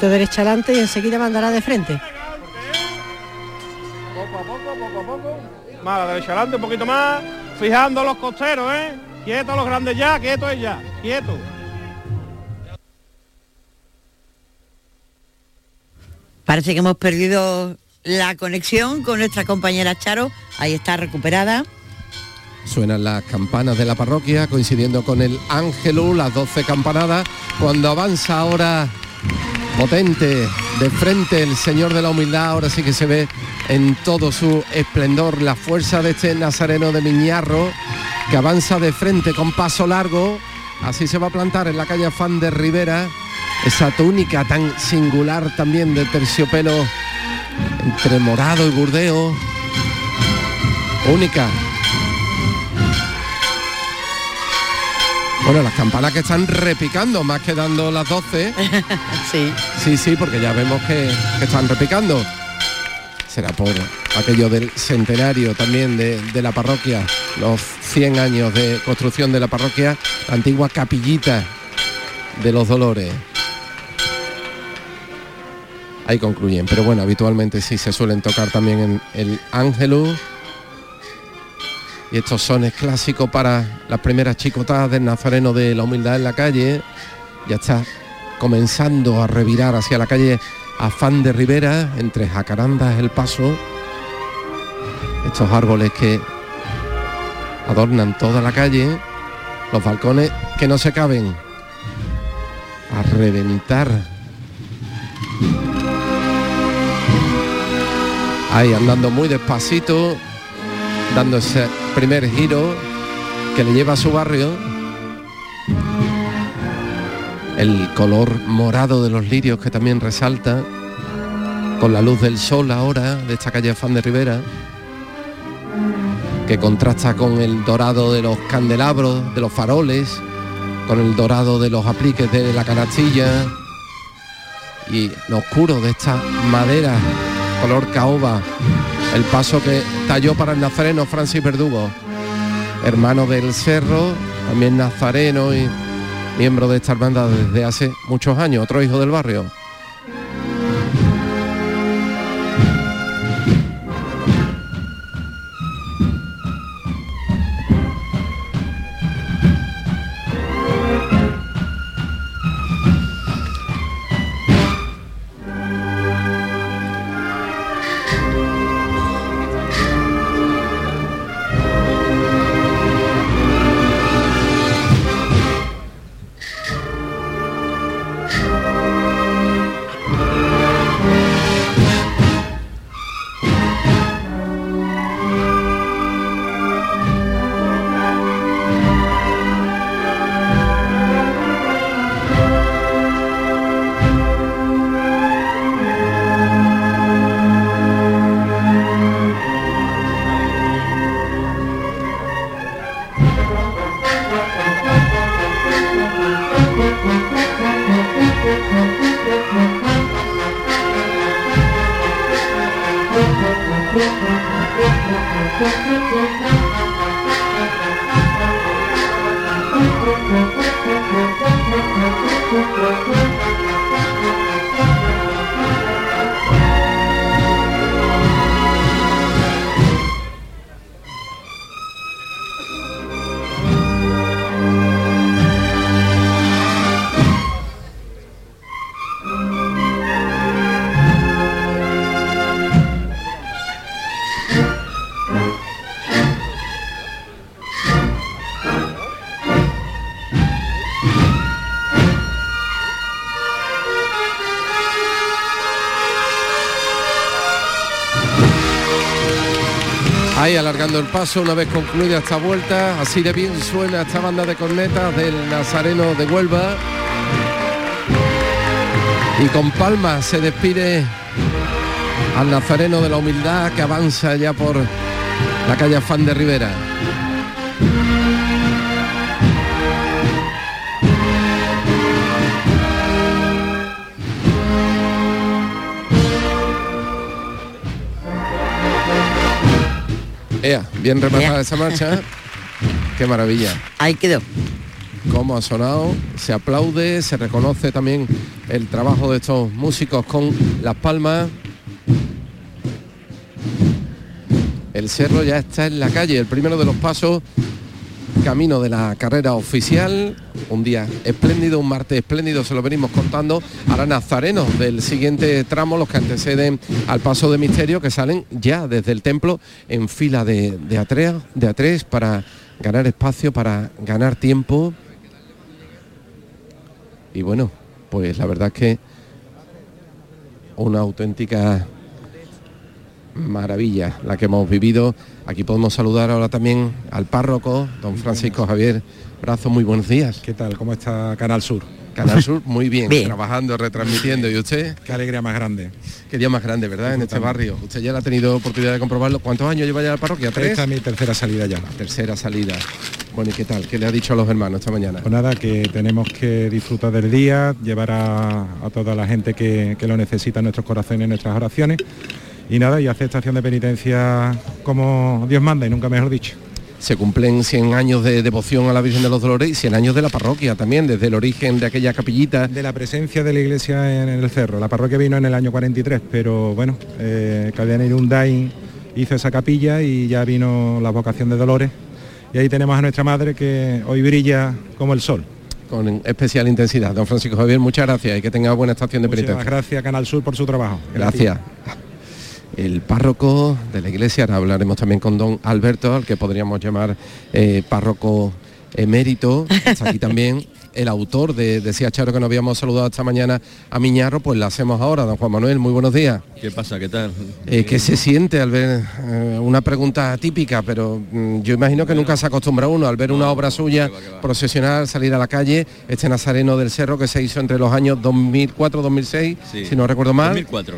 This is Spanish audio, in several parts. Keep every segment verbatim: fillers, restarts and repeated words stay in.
poquito derecha adelante y enseguida mandará de frente. Poco a poco, poco a poco. Más a la derecha adelante, un poquito más. Fijando los costeros, ¿eh? Quietos los grandes ya, quieto es ya, quieto. Parece que hemos perdido la conexión con nuestra compañera Charo. Ahí está recuperada. Suenan las campanas de la parroquia coincidiendo con el Ángelus, las doce campanadas. Cuando avanza ahora potente de frente el Señor de la Humildad, ahora sí que se ve en todo su esplendor la fuerza de este Nazareno de Miñarro, que avanza de frente con paso largo. Así se va a plantar en la calle Afán de Rivera, esa túnica tan singular también de terciopelo entre morado y burdeo, única. Bueno, las campanas que están repicando más que dando las doce. Sí. Sí, sí, porque ya vemos que, que están repicando. Será por aquello del centenario también de, de la parroquia, los cien años de construcción de la parroquia, la antigua capillita de los Dolores. Ahí concluyen, pero bueno, habitualmente sí se suelen tocar también en el Ángelus. Y estos sones clásicos para las primeras chicotadas del Nazareno de la Humildad en la calle. Ya está comenzando a revirar hacia la calle Afán de Rivera, entre jacarandas el paso. Estos árboles que adornan toda la calle, los balcones que no se caben, a reventar. Ahí andando muy despacito, dando ese primer giro que le lleva a su barrio. El color morado de los lirios que también resalta con la luz del sol ahora de esta calle Afán de Rivera, que contrasta con el dorado de los candelabros, de los faroles, con el dorado de los apliques de la canastilla y lo oscuro de esta madera color caoba. El paso que talló para el nazareno Francis Verdugo, hermano del Cerro, también nazareno y miembro de esta hermandad desde hace muchos años, otro hijo del barrio. Ahí alargando el paso una vez concluida esta vuelta, así de bien suena esta banda de cornetas del Nazareno de Huelva. Y con palmas se despide al Nazareno de la Humildad, que avanza ya por la calle Afán de Rivera. Ea, bien rematada esa marcha. Qué maravilla. Ahí quedó. cómo ha sonado, se aplaude, se reconoce también el trabajo de estos músicos con las palmas. El Cerro ya está en la calle, el primero de los pasos, camino de la carrera oficial. Un día espléndido, un martes espléndido, se lo venimos contando. Ahora nazarenos del siguiente tramo, los que anteceden al paso de misterio, que salen ya desde el templo en fila de, de, a tres, de a tres para ganar espacio, para ganar tiempo. Y bueno, pues la verdad es que una auténtica maravilla la que hemos vivido. Aquí podemos saludar ahora también al párroco, don Francisco Javier Brazo. Muy buenos días. ¿Qué tal? ¿Cómo está Canal Sur? Canal Sur, muy bien, bien, trabajando, retransmitiendo. ¿Y usted? Qué alegría más grande. Qué día más grande, ¿verdad? En este barrio. Usted ya la ha tenido oportunidad de comprobarlo. ¿Cuántos años lleva ya la parroquia? ¿Tres? Esta es mi tercera salida ya. La tercera salida. Bueno, ¿y qué tal? ¿Qué le ha dicho a los hermanos esta mañana? Pues nada, que tenemos que disfrutar del día, llevar a, a toda la gente que, que lo necesita en nuestros corazones, en nuestras oraciones. Y nada, y hacer esta acción de penitencia como Dios manda, y nunca mejor dicho. Se cumplen cien años de devoción a la Virgen de los Dolores y cien años de la parroquia también, desde el origen de aquella capillita. De la presencia de la iglesia en el Cerro. La parroquia vino en el año cuarenta y tres, pero bueno, eh, Calviano Irundain hizo esa capilla y ya vino la vocación de Dolores. Y ahí tenemos a nuestra madre que hoy brilla como el sol. Con especial intensidad. Don Francisco Javier, muchas gracias y que tenga buena estación de penitencia. Muchas gracias, Canal Sur, por su trabajo. Gracias. El párroco de la iglesia, ahora hablaremos también con don Alberto, al que podríamos llamar eh, párroco emérito. Está aquí también el autor de, decía Charo que nos habíamos saludado esta mañana a Miñarro, pues la hacemos ahora. Don Juan Manuel, muy buenos días. ¿Qué pasa? ¿Qué tal? Eh, ¿Qué se siente al ver eh, una pregunta típica, pero mm, yo imagino que nunca se acostumbra uno al ver una obra suya procesionar, salir a la calle, este Nazareno del Cerro que se hizo entre los años dos mil cuatro dos mil seis, sí, si no recuerdo mal. dos mil cuatro.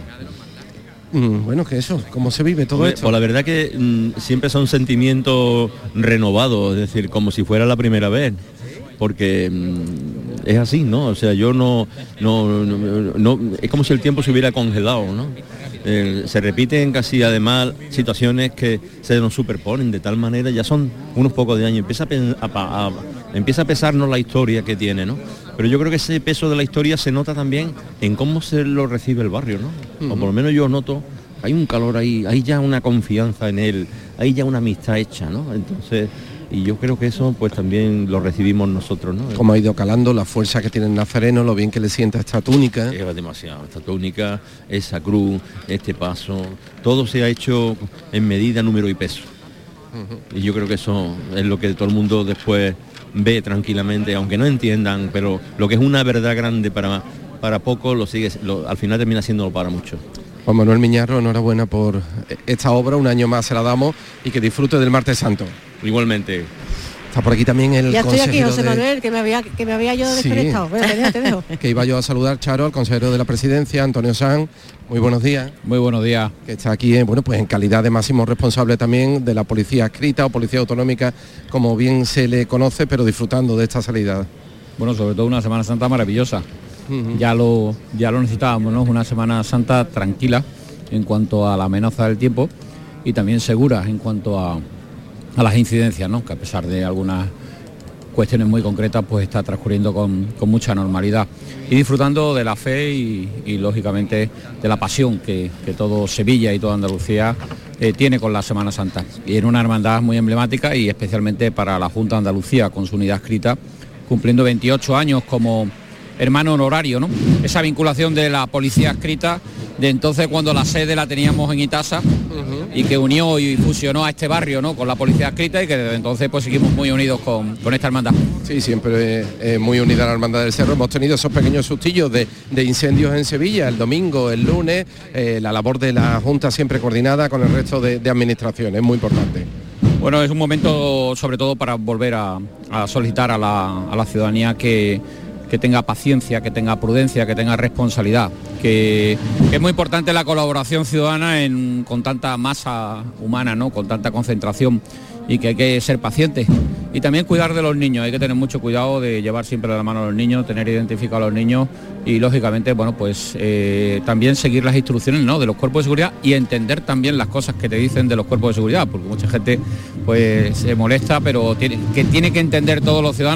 Bueno, que eso, ¿cómo se vive todo pues, esto? Pues la verdad que mmm, siempre son sentimientos renovados, es decir, como si fuera la primera vez, porque mmm, es así, ¿no? O sea, yo no, no, no, no, es como si el tiempo se hubiera congelado, ¿no? Eh, se repiten casi además situaciones que se nos superponen de tal manera, ya son unos pocos de años, empieza a, a, a, empieza a pesarnos la historia que tiene, ¿no? Pero yo creo que ese peso de la historia se nota también en cómo se lo recibe el barrio, ¿no? Uh-huh. O por lo menos yo noto, hay un calor ahí, hay ya una confianza en él, hay ya una amistad hecha, ¿no? Entonces, y yo creo que eso pues también lo recibimos nosotros, ¿no? Como ha ido calando la fuerza que tiene el Nazareno, lo bien que le sienta esta túnica. Es demasiado, esta túnica, esa cruz, este paso, todo se ha hecho en medida, número y peso. Uh-huh. Y yo creo que eso es lo que todo el mundo después ve tranquilamente, aunque no entiendan, pero lo que es una verdad grande para, para poco, lo sigue, lo, al final termina siéndolo para muchos. Juan Manuel Miñarro, enhorabuena por esta obra, un año más se la damos y que disfrute del Martes Santo. Igualmente. Está por aquí también el ya estoy aquí, José de... Manuel, que me había, que me había yo desconectado. Sí. Bueno, te dejo, te dejo. Que iba yo a saludar, Charo, al consejero de la Presidencia, Antonio Sanz. Muy buenos días. Muy buenos días. Que está aquí, bueno, pues en calidad de máximo responsable también de la policía adscrita o policía autonómica, como bien se le conoce, pero disfrutando de esta salida. Bueno, sobre todo una Semana Santa maravillosa. Uh-huh. Ya lo ya lo necesitábamos, ¿no? Una Semana Santa tranquila en cuanto a la amenaza del tiempo y también segura en cuanto a, a las incidencias, ¿no? Que a pesar de algunas cuestiones muy concretas, pues está transcurriendo con, con mucha normalidad y disfrutando de la fe y, y lógicamente de la pasión que, que todo Sevilla y toda Andalucía eh, tiene con la Semana Santa. Y en una hermandad muy emblemática y especialmente para la Junta de Andalucía con su unidad adscrita, cumpliendo veintiocho años como hermano honorario, ¿no? Esa vinculación de la policía adscrita de entonces, cuando la sede la teníamos en Itasa, uh-huh, y que unió y fusionó a este barrio, ¿no? Con la policía adscrita, y que desde entonces pues seguimos muy unidos con, con esta hermandad. Sí, siempre eh, eh, muy unida a la Hermandad del Cerro. Hemos tenido esos pequeños sustillos de, de incendios en Sevilla, el domingo, el lunes, eh, la labor de la Junta siempre coordinada con el resto de, de administraciones, es muy importante. Bueno, es un momento sobre todo para volver a, a solicitar a la, a la ciudadanía que que tenga paciencia, que tenga prudencia, que tenga responsabilidad, que, que es muy importante la colaboración ciudadana en, con tanta masa humana, ¿no? Con tanta concentración, y que hay que ser pacientes y también cuidar de los niños. Hay que tener mucho cuidado de llevar siempre de la mano a los niños, tener identificado a los niños y lógicamente, bueno, pues eh, también seguir las instrucciones, ¿no? De los cuerpos de seguridad y entender también las cosas que te dicen de los cuerpos de seguridad, porque mucha gente pues se molesta, pero tiene, que tiene que entender todos los ciudadanos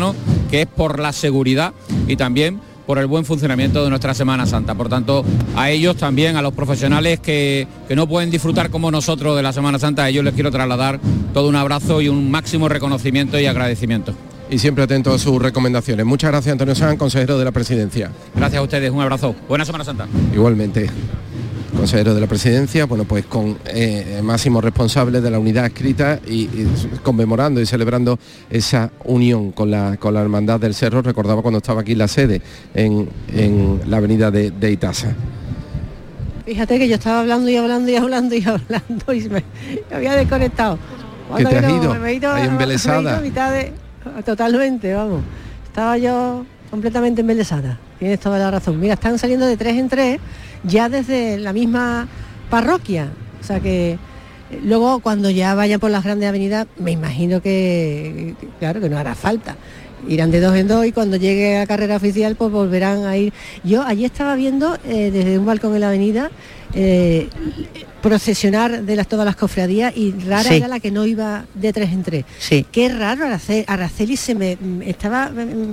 que es por la seguridad y también por el buen funcionamiento de nuestra Semana Santa. Por tanto, a ellos también, a los profesionales que, que no pueden disfrutar como nosotros de la Semana Santa, a ellos les quiero trasladar todo un abrazo y un máximo reconocimiento y agradecimiento. Y siempre atento a sus recomendaciones. Muchas gracias, Antonio Sanz, consejero de la Presidencia. Gracias a ustedes, un abrazo. Buena Semana Santa. Igualmente. Consejero de la Presidencia, bueno, pues con eh, máximos responsables de la unidad escrita y, y conmemorando y celebrando esa unión con la, con la Hermandad del Cerro. Recordaba cuando estaba aquí la sede en, en la avenida de, de Itasa. Fíjate que yo estaba hablando y hablando y hablando y hablando y me, me había desconectado. ¿Qué te has no, ido? Me he ido, ahí embelesada. Me he ido a mitad de, totalmente, vamos. Estaba yo completamente embelesada. Tienes toda la razón. Mira, están saliendo de tres en tres ya desde la misma parroquia. O sea que luego cuando ya vayan por las grandes avenidas, me imagino que, que claro, que no hará falta. Irán de dos en dos y cuando llegue a carrera oficial pues volverán a ir. Yo allí estaba viendo eh, desde un balcón en la avenida eh, procesionar de las, todas las cofradías y rara sí. era la que no iba de tres en tres. Sí. Qué raro, Araceli, Araceli se me estaba...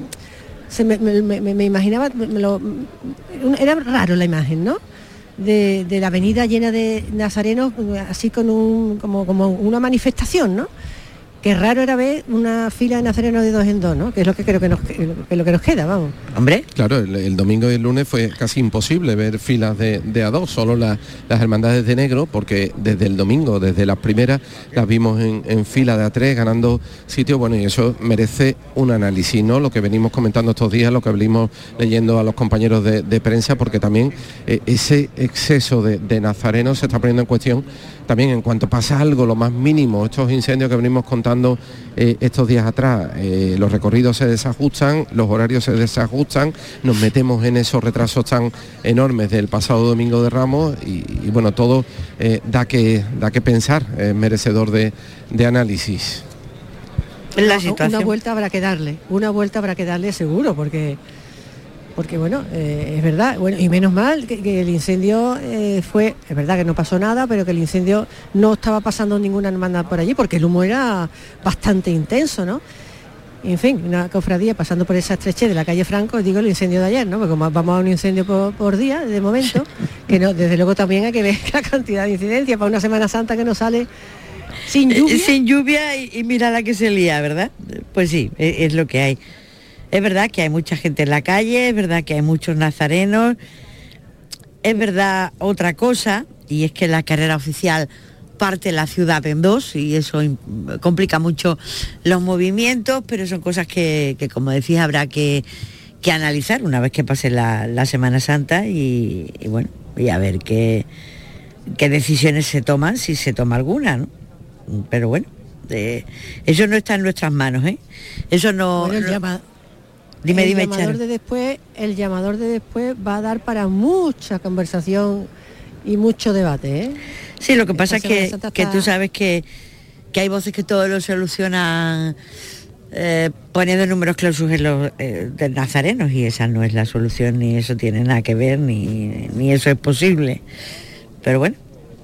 Se me, me, me, me imaginaba, me lo, era raro la imagen, ¿no? De, de la avenida llena de nazarenos, así con un, como, como una manifestación, ¿no? Qué raro era ver una fila de nazarenos de dos en dos, ¿no? Que es lo que creo que nos, que es lo que nos queda, vamos. Hombre. Claro, el, el domingo y el lunes fue casi imposible ver filas de, de a dos, solo la, las hermandades de negro, porque desde el domingo, desde las primeras, las vimos en, en fila de a tres, ganando sitio, bueno, y eso merece un análisis, ¿no? Lo que venimos comentando estos días, lo que venimos leyendo a los compañeros de, de prensa, porque también eh, ese exceso de, de nazarenos se está poniendo en cuestión también en cuanto pasa algo, lo más mínimo, estos incendios que venimos contando eh, estos días atrás, eh, los recorridos se desajustan, los horarios se desajustan, nos metemos en esos retrasos tan enormes del pasado domingo de Ramos y, y bueno, todo eh, da que da que pensar, es merecedor de, de análisis. La situación. Una vuelta habrá que darle, una vuelta habrá que darle seguro, porque porque bueno, eh, es verdad, bueno, y menos mal que, que el incendio eh, fue, es verdad que no pasó nada, pero que el incendio no estaba pasando ninguna hermandad por allí, porque el humo era bastante intenso, ¿no? En fin, una cofradía pasando por esa estrechez de la calle Franco, digo el incendio de ayer, ¿no? Porque como vamos a un incendio por, por día, de momento, que no, desde luego también hay que ver la cantidad de incidencias para una Semana Santa que nos sale sin lluvia. Eh, sin lluvia y, y mira la que se lía, ¿verdad? Pues sí, es, es lo que hay. Es verdad que hay mucha gente en la calle, es verdad que hay muchos nazarenos, es verdad otra cosa, y es que la carrera oficial parte la ciudad en dos y eso complica mucho los movimientos, pero son cosas que, que como decís, habrá que, que analizar una vez que pase la, la Semana Santa y, y bueno, y a ver qué, qué decisiones se toman, si se toma alguna, ¿no? Pero bueno, eh, eso no está en nuestras manos, ¿eh? Eso no... Bueno, el no llama... Dime, el dime, llamador Charo. de después, el llamador de después va a dar para mucha conversación y mucho debate, ¿eh? Sí, lo que pasa es que, está... que tú sabes que, que hay voces que todo lo solucionan eh, poniendo números clausus en los eh, de nazarenos, y esa no es la solución, ni eso tiene nada que ver, ni, ni eso es posible. Pero bueno,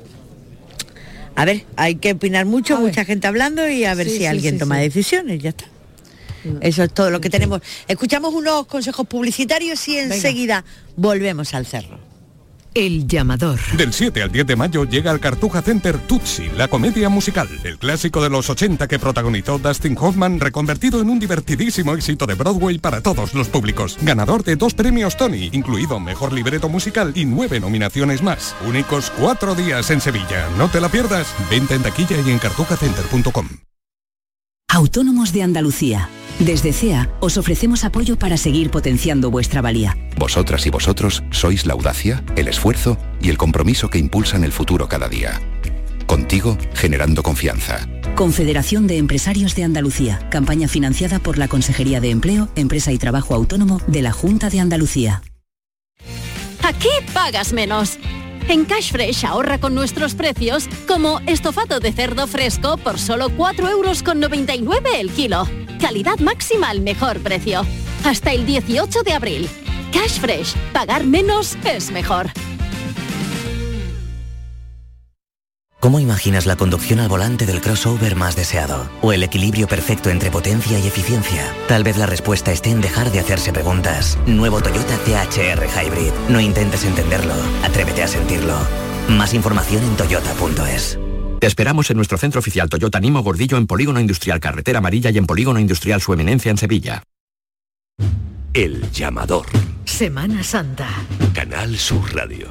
a ver, hay que opinar mucho, mucha gente hablando y a ver sí, si sí, alguien sí, toma sí. decisiones, ya está. Eso es todo lo que tenemos. Escuchamos unos consejos publicitarios y enseguida Venga. volvemos al cerro. El llamador. Del siete al diez de mayo llega al Cartuja Center Tutsi, la comedia musical. El clásico de los ochenta que protagonizó Dustin Hoffman, reconvertido en un divertidísimo éxito de Broadway para todos los públicos. Ganador de dos premios Tony, incluido Mejor Libreto Musical y nueve nominaciones más. Únicos cuatro días en Sevilla. No te la pierdas. Venta en taquilla y en cartuja center punto com. Autónomos de Andalucía. Desde C E A os ofrecemos apoyo para seguir potenciando vuestra valía. Vosotras y vosotros sois la audacia, el esfuerzo y el compromiso que impulsan el futuro cada día. Contigo, generando confianza. Confederación de Empresarios de Andalucía. Campaña financiada por la Consejería de Empleo, Empresa y Trabajo Autónomo de la Junta de Andalucía. Aquí pagas menos. En Cash Fresh ahorra con nuestros precios, como estofado de cerdo fresco por solo cuatro euros con noventa y nueve el kilo. Calidad máxima al mejor precio. Hasta el dieciocho de abril. Cash Fresh. Pagar menos es mejor. ¿Cómo imaginas la conducción al volante del crossover más deseado? ¿O el equilibrio perfecto entre potencia y eficiencia? Tal vez la respuesta esté en dejar de hacerse preguntas. Nuevo Toyota T H R Hybrid. No intentes entenderlo, atrévete a sentirlo. Más información en toyota punto es. Te esperamos en nuestro centro oficial Toyota Nimo Gordillo en Polígono Industrial Carretera Amarilla y en Polígono Industrial Su Eminencia en Sevilla. El llamador. Semana Santa. Canal Sur Radio.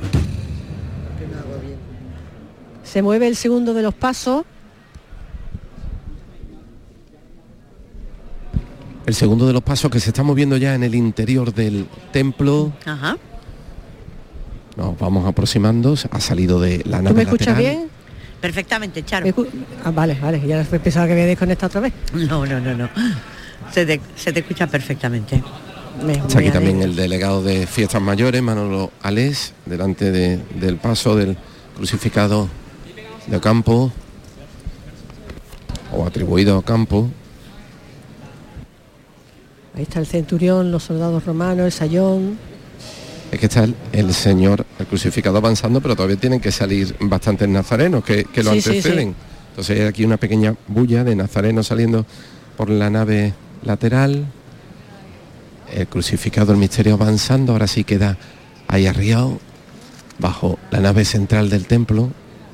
Se mueve el segundo de los pasos. El segundo de los pasos que se está moviendo ya en el interior del templo. Ajá. Nos vamos aproximando, ha salido de la nave ¿Tú me escuchas lateral. bien? Perfectamente, Charo. Ah, vale, vale, ya pensaba que me había desconectado otra vez. No, no, no, no. Se te, se te escucha perfectamente. Me, Está aquí me también alegro. el delegado de Fiestas Mayores, Manolo Alés, delante de, del paso del crucificado de Ocampo, o atribuido a Ocampo. Ahí está el centurión, los soldados romanos, el sayón. Es que está el, el señor, el crucificado avanzando, pero todavía tienen que salir bastantes nazarenos que, que lo Sí, sí, anteceden. sí. Entonces hay aquí una pequeña bulla de nazarenos saliendo por la nave lateral. El crucificado, el misterio avanzando, ahora sí queda ahí arriado, bajo la nave central del templo.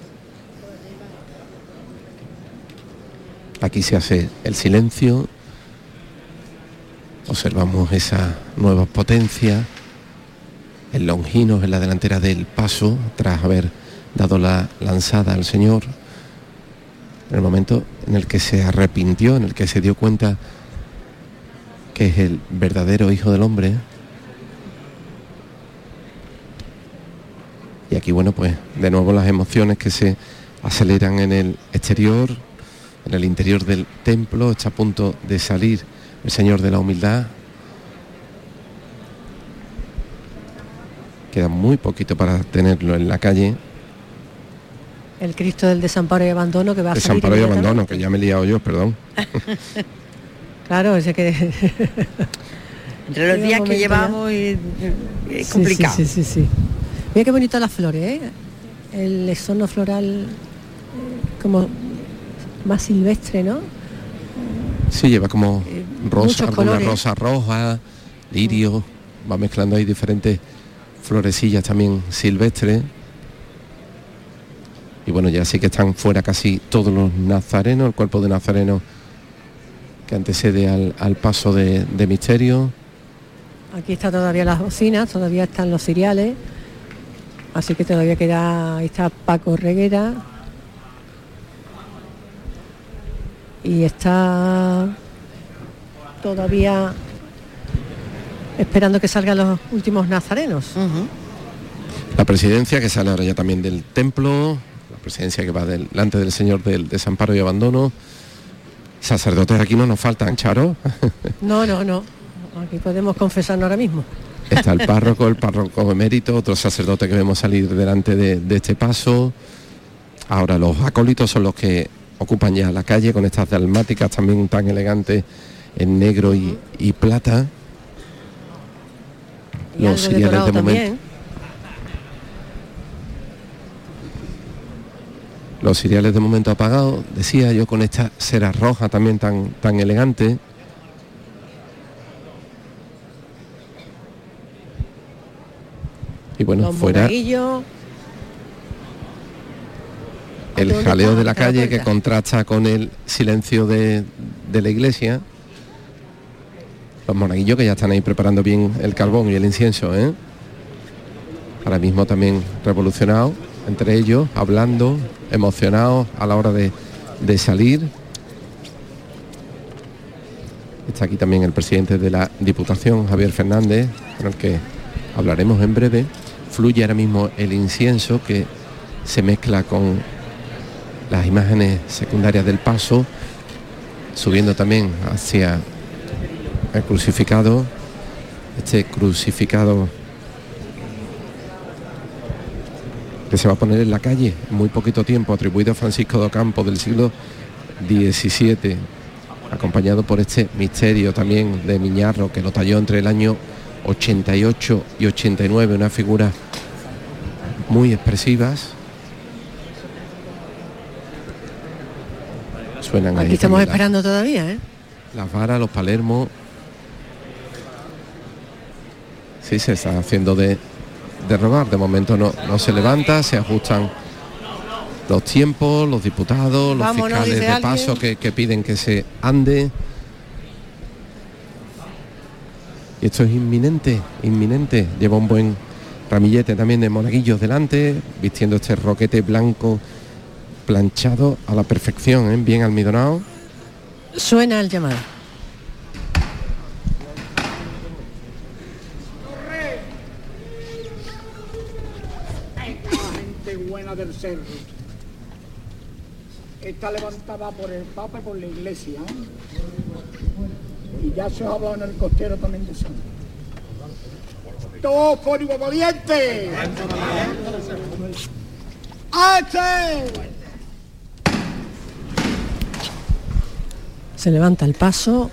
Aquí se hace el silencio. Observamos esa nueva potencia. El Longinos en la delantera del paso, tras haber dado la lanzada al Señor. En el momento en el que se arrepintió, en el que se dio cuenta que es el verdadero Hijo del Hombre. Y aquí, bueno, pues de nuevo las emociones que se aceleran en el exterior, en el interior del templo. Está a punto de salir el Señor de la Humildad. Queda muy poquito para tenerlo en la calle. El Cristo del desamparo y abandono que va a salir Desamparo y inmediatamente. abandono, que ya me he liado yo, perdón. Claro, ese que... Entre los Llega días un que momento llevamos es, es Sí, complicado. Sí, sí, sí, sí. Mira qué bonito las flores, ¿eh? El exorno floral eh, como más silvestre, ¿no? Sí, lleva como rosa, muchos alguna colores. rosa roja, lirio, va mezclando ahí diferentes florecillas también silvestres. Y bueno, ya sí que están fuera casi todos los nazarenos, el cuerpo de nazareno que antecede al, al paso de, de misterio. Aquí está todavía las bocinas, todavía están los ciriales. Así que todavía queda, ahí está Paco Reguera. Y está todavía esperando que salgan los últimos nazarenos. La presidencia que sale ahora ya también del templo, la presidencia que va delante del Señor del Desamparo y Abandono. Sacerdotes aquí no nos faltan, Charo. No, no, no. Aquí podemos confesarnos ahora mismo. Está el párroco, el párroco emérito, otro sacerdote que vemos salir delante de, de este paso. Ahora los acólitos son los que ocupan ya la calle con estas dalmáticas también tan elegantes en negro y, y plata. Y Los algo ciriales decorado de momento. también. Los ciriales de momento apagados, decía yo, con esta cera roja también tan, tan elegante. Y bueno, Los fuera monaguillos. el ¿Dónde jaleo está? de la Está la calle que puerta. contrasta con el silencio de, de la iglesia. Los monaguillos que ya están ahí preparando bien el carbón y el incienso, ¿eh? Ahora mismo también revolucionados, entre ellos, hablando, emocionados a la hora de, de salir. Está aquí también el presidente de la Diputación, Javier Fernández, con el que hablaremos en breve. Fluye ahora mismo el incienso que se mezcla con las imágenes secundarias del paso, subiendo también hacia el crucificado, este crucificado que se va a poner en la calle en muy poquito tiempo, atribuido a Francisco de Ocampo del siglo diecisiete, acompañado por este misterio también de Miñarro, que lo talló entre el año ochenta y ocho y ochenta y nueve, unas figuras muy expresivas. Suenan Aquí ahí estamos también esperando todavía, ¿eh? las varas, los palermos. Sí, se está haciendo de, de rogar. De momento no, no se levanta, se ajustan los tiempos, los diputados, los Vámonos, fiscales dice de alguien. paso que, que piden que se ande. Y esto es inminente, inminente. Lleva un buen ramillete también de monaguillos delante, vistiendo este roquete blanco planchado a la perfección, ¿eh? Bien almidonado. Suena el llamado. Gente buena del cerro. Está levantada por el Papa y por la Iglesia, ¿eh? Y ya se ha hablado en el costero también de San. ¡Todos por igual obediente! ¡Hace! Se levanta el paso.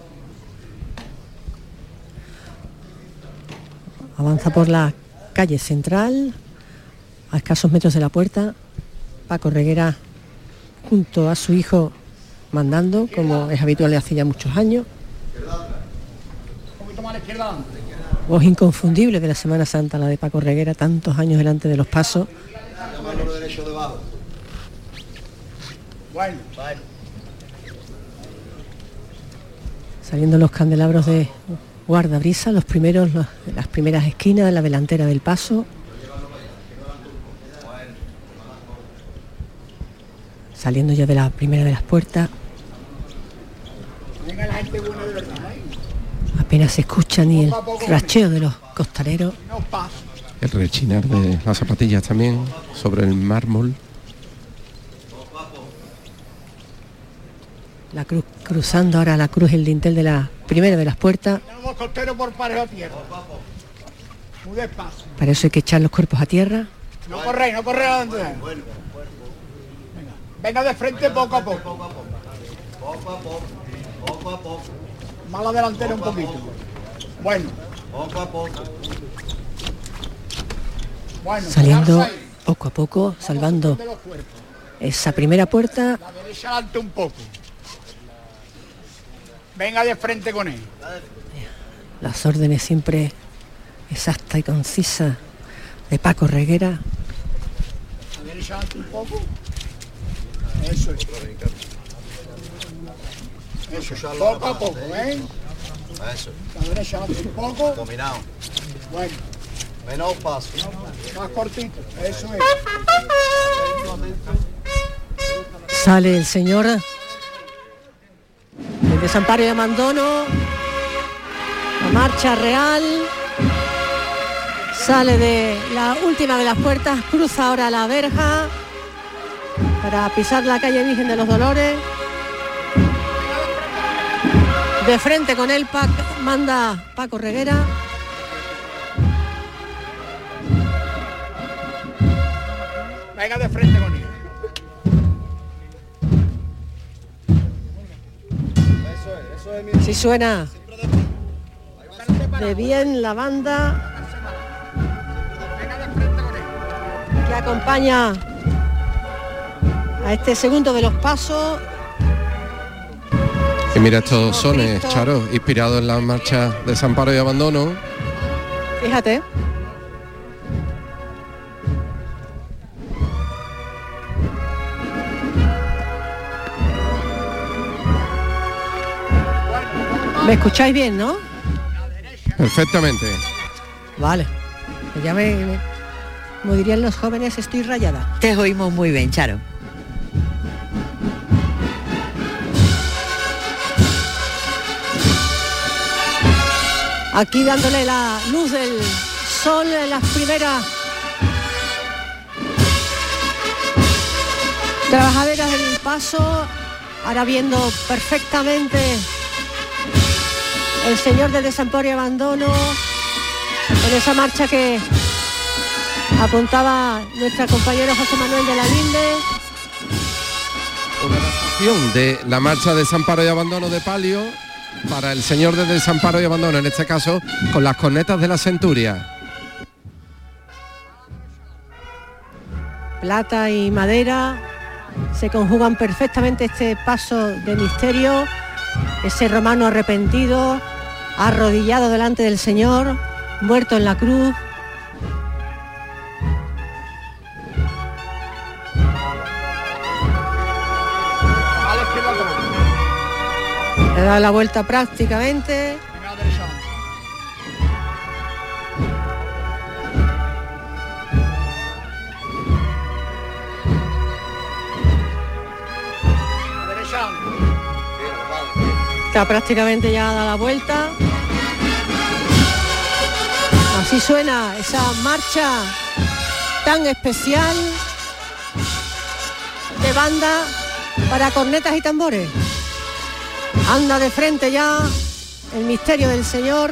Avanza por la calle central, a escasos metros de la puerta. Paco Reguera junto a su hijo mandando, como es habitual de hace ya muchos años. Un poquito más a la izquierda. Voz inconfundible de la Semana Santa, la de Paco Reguera, tantos años delante de los pasos. Bueno, Saliendo los candelabros de guardabrisa, los primeros, los- las primeras esquinas de la delantera del paso. Saliendo ya de la primera de las puertas, venga la gente buena de verdad, ¿eh? apenas se escucha ni el racheo de los costaleros. No pasa. El rechinar de las zapatillas también sobre el mármol. La cruz cruzando ahora la cruz el dintel de la primera de las puertas. Tenemos costero por parejo a tierra. Muy despacio. Para eso hay que echar los cuerpos a tierra. No corréis, no corréis adelante. Venga. Venga de frente poco a poco. Poco a poco. Poco a poco. Más la delantera un poquito. Bueno. Poco a poco. Bueno, Saliendo quedarse ahí. poco a poco, salvando De los cuerpos. esa primera puerta. La derecha adelante un poco. Venga de frente con él. Las órdenes siempre exacta y concisa de Paco Reguera. La derecha adelante un poco. Eso es. Eso es. Poco a poco, ¿eh? Eso. La derecha adelante un poco. Dominado. Bueno. Menos paso. Más cortito. Eso es. Sale el señor el desamparo y abandono, la marcha real, sale de la última de las puertas, cruza ahora la verja para pisar la calle Virgen de los Dolores. De frente con él Pac, manda Paco Reguera. Venga de frente con él. Si suena de bien la banda que acompaña a este segundo de los pasos. Y mira estos sones, Charo, inspirados en la marcha de Desamparo y Abandono. Fíjate. ¿Me escucháis bien, no? Perfectamente. Vale. Pues ya me, me- como dirían los jóvenes, estoy rayada. Te oímos muy bien, Charo. Aquí dándole la luz del sol en las primeras trabajaderas del paso, ahora viendo perfectamente el señor del Desamparo y Abandono en esa marcha que apuntaba nuestra compañera José Manuel de la Linde. Una adaptación de la marcha de Desamparo y Abandono de Palio para el señor de Desamparo y Abandono, en este caso con las cornetas de la Centuria. Plata y madera, se conjugan perfectamente este paso de misterio, ese romano arrepentido, arrodillado delante del Señor, muerto en la cruz. Le da la vuelta prácticamente. Está prácticamente ya dada la vuelta. Así suena esa marcha tan especial de banda para cornetas y tambores. Anda de frente ya el misterio del Señor.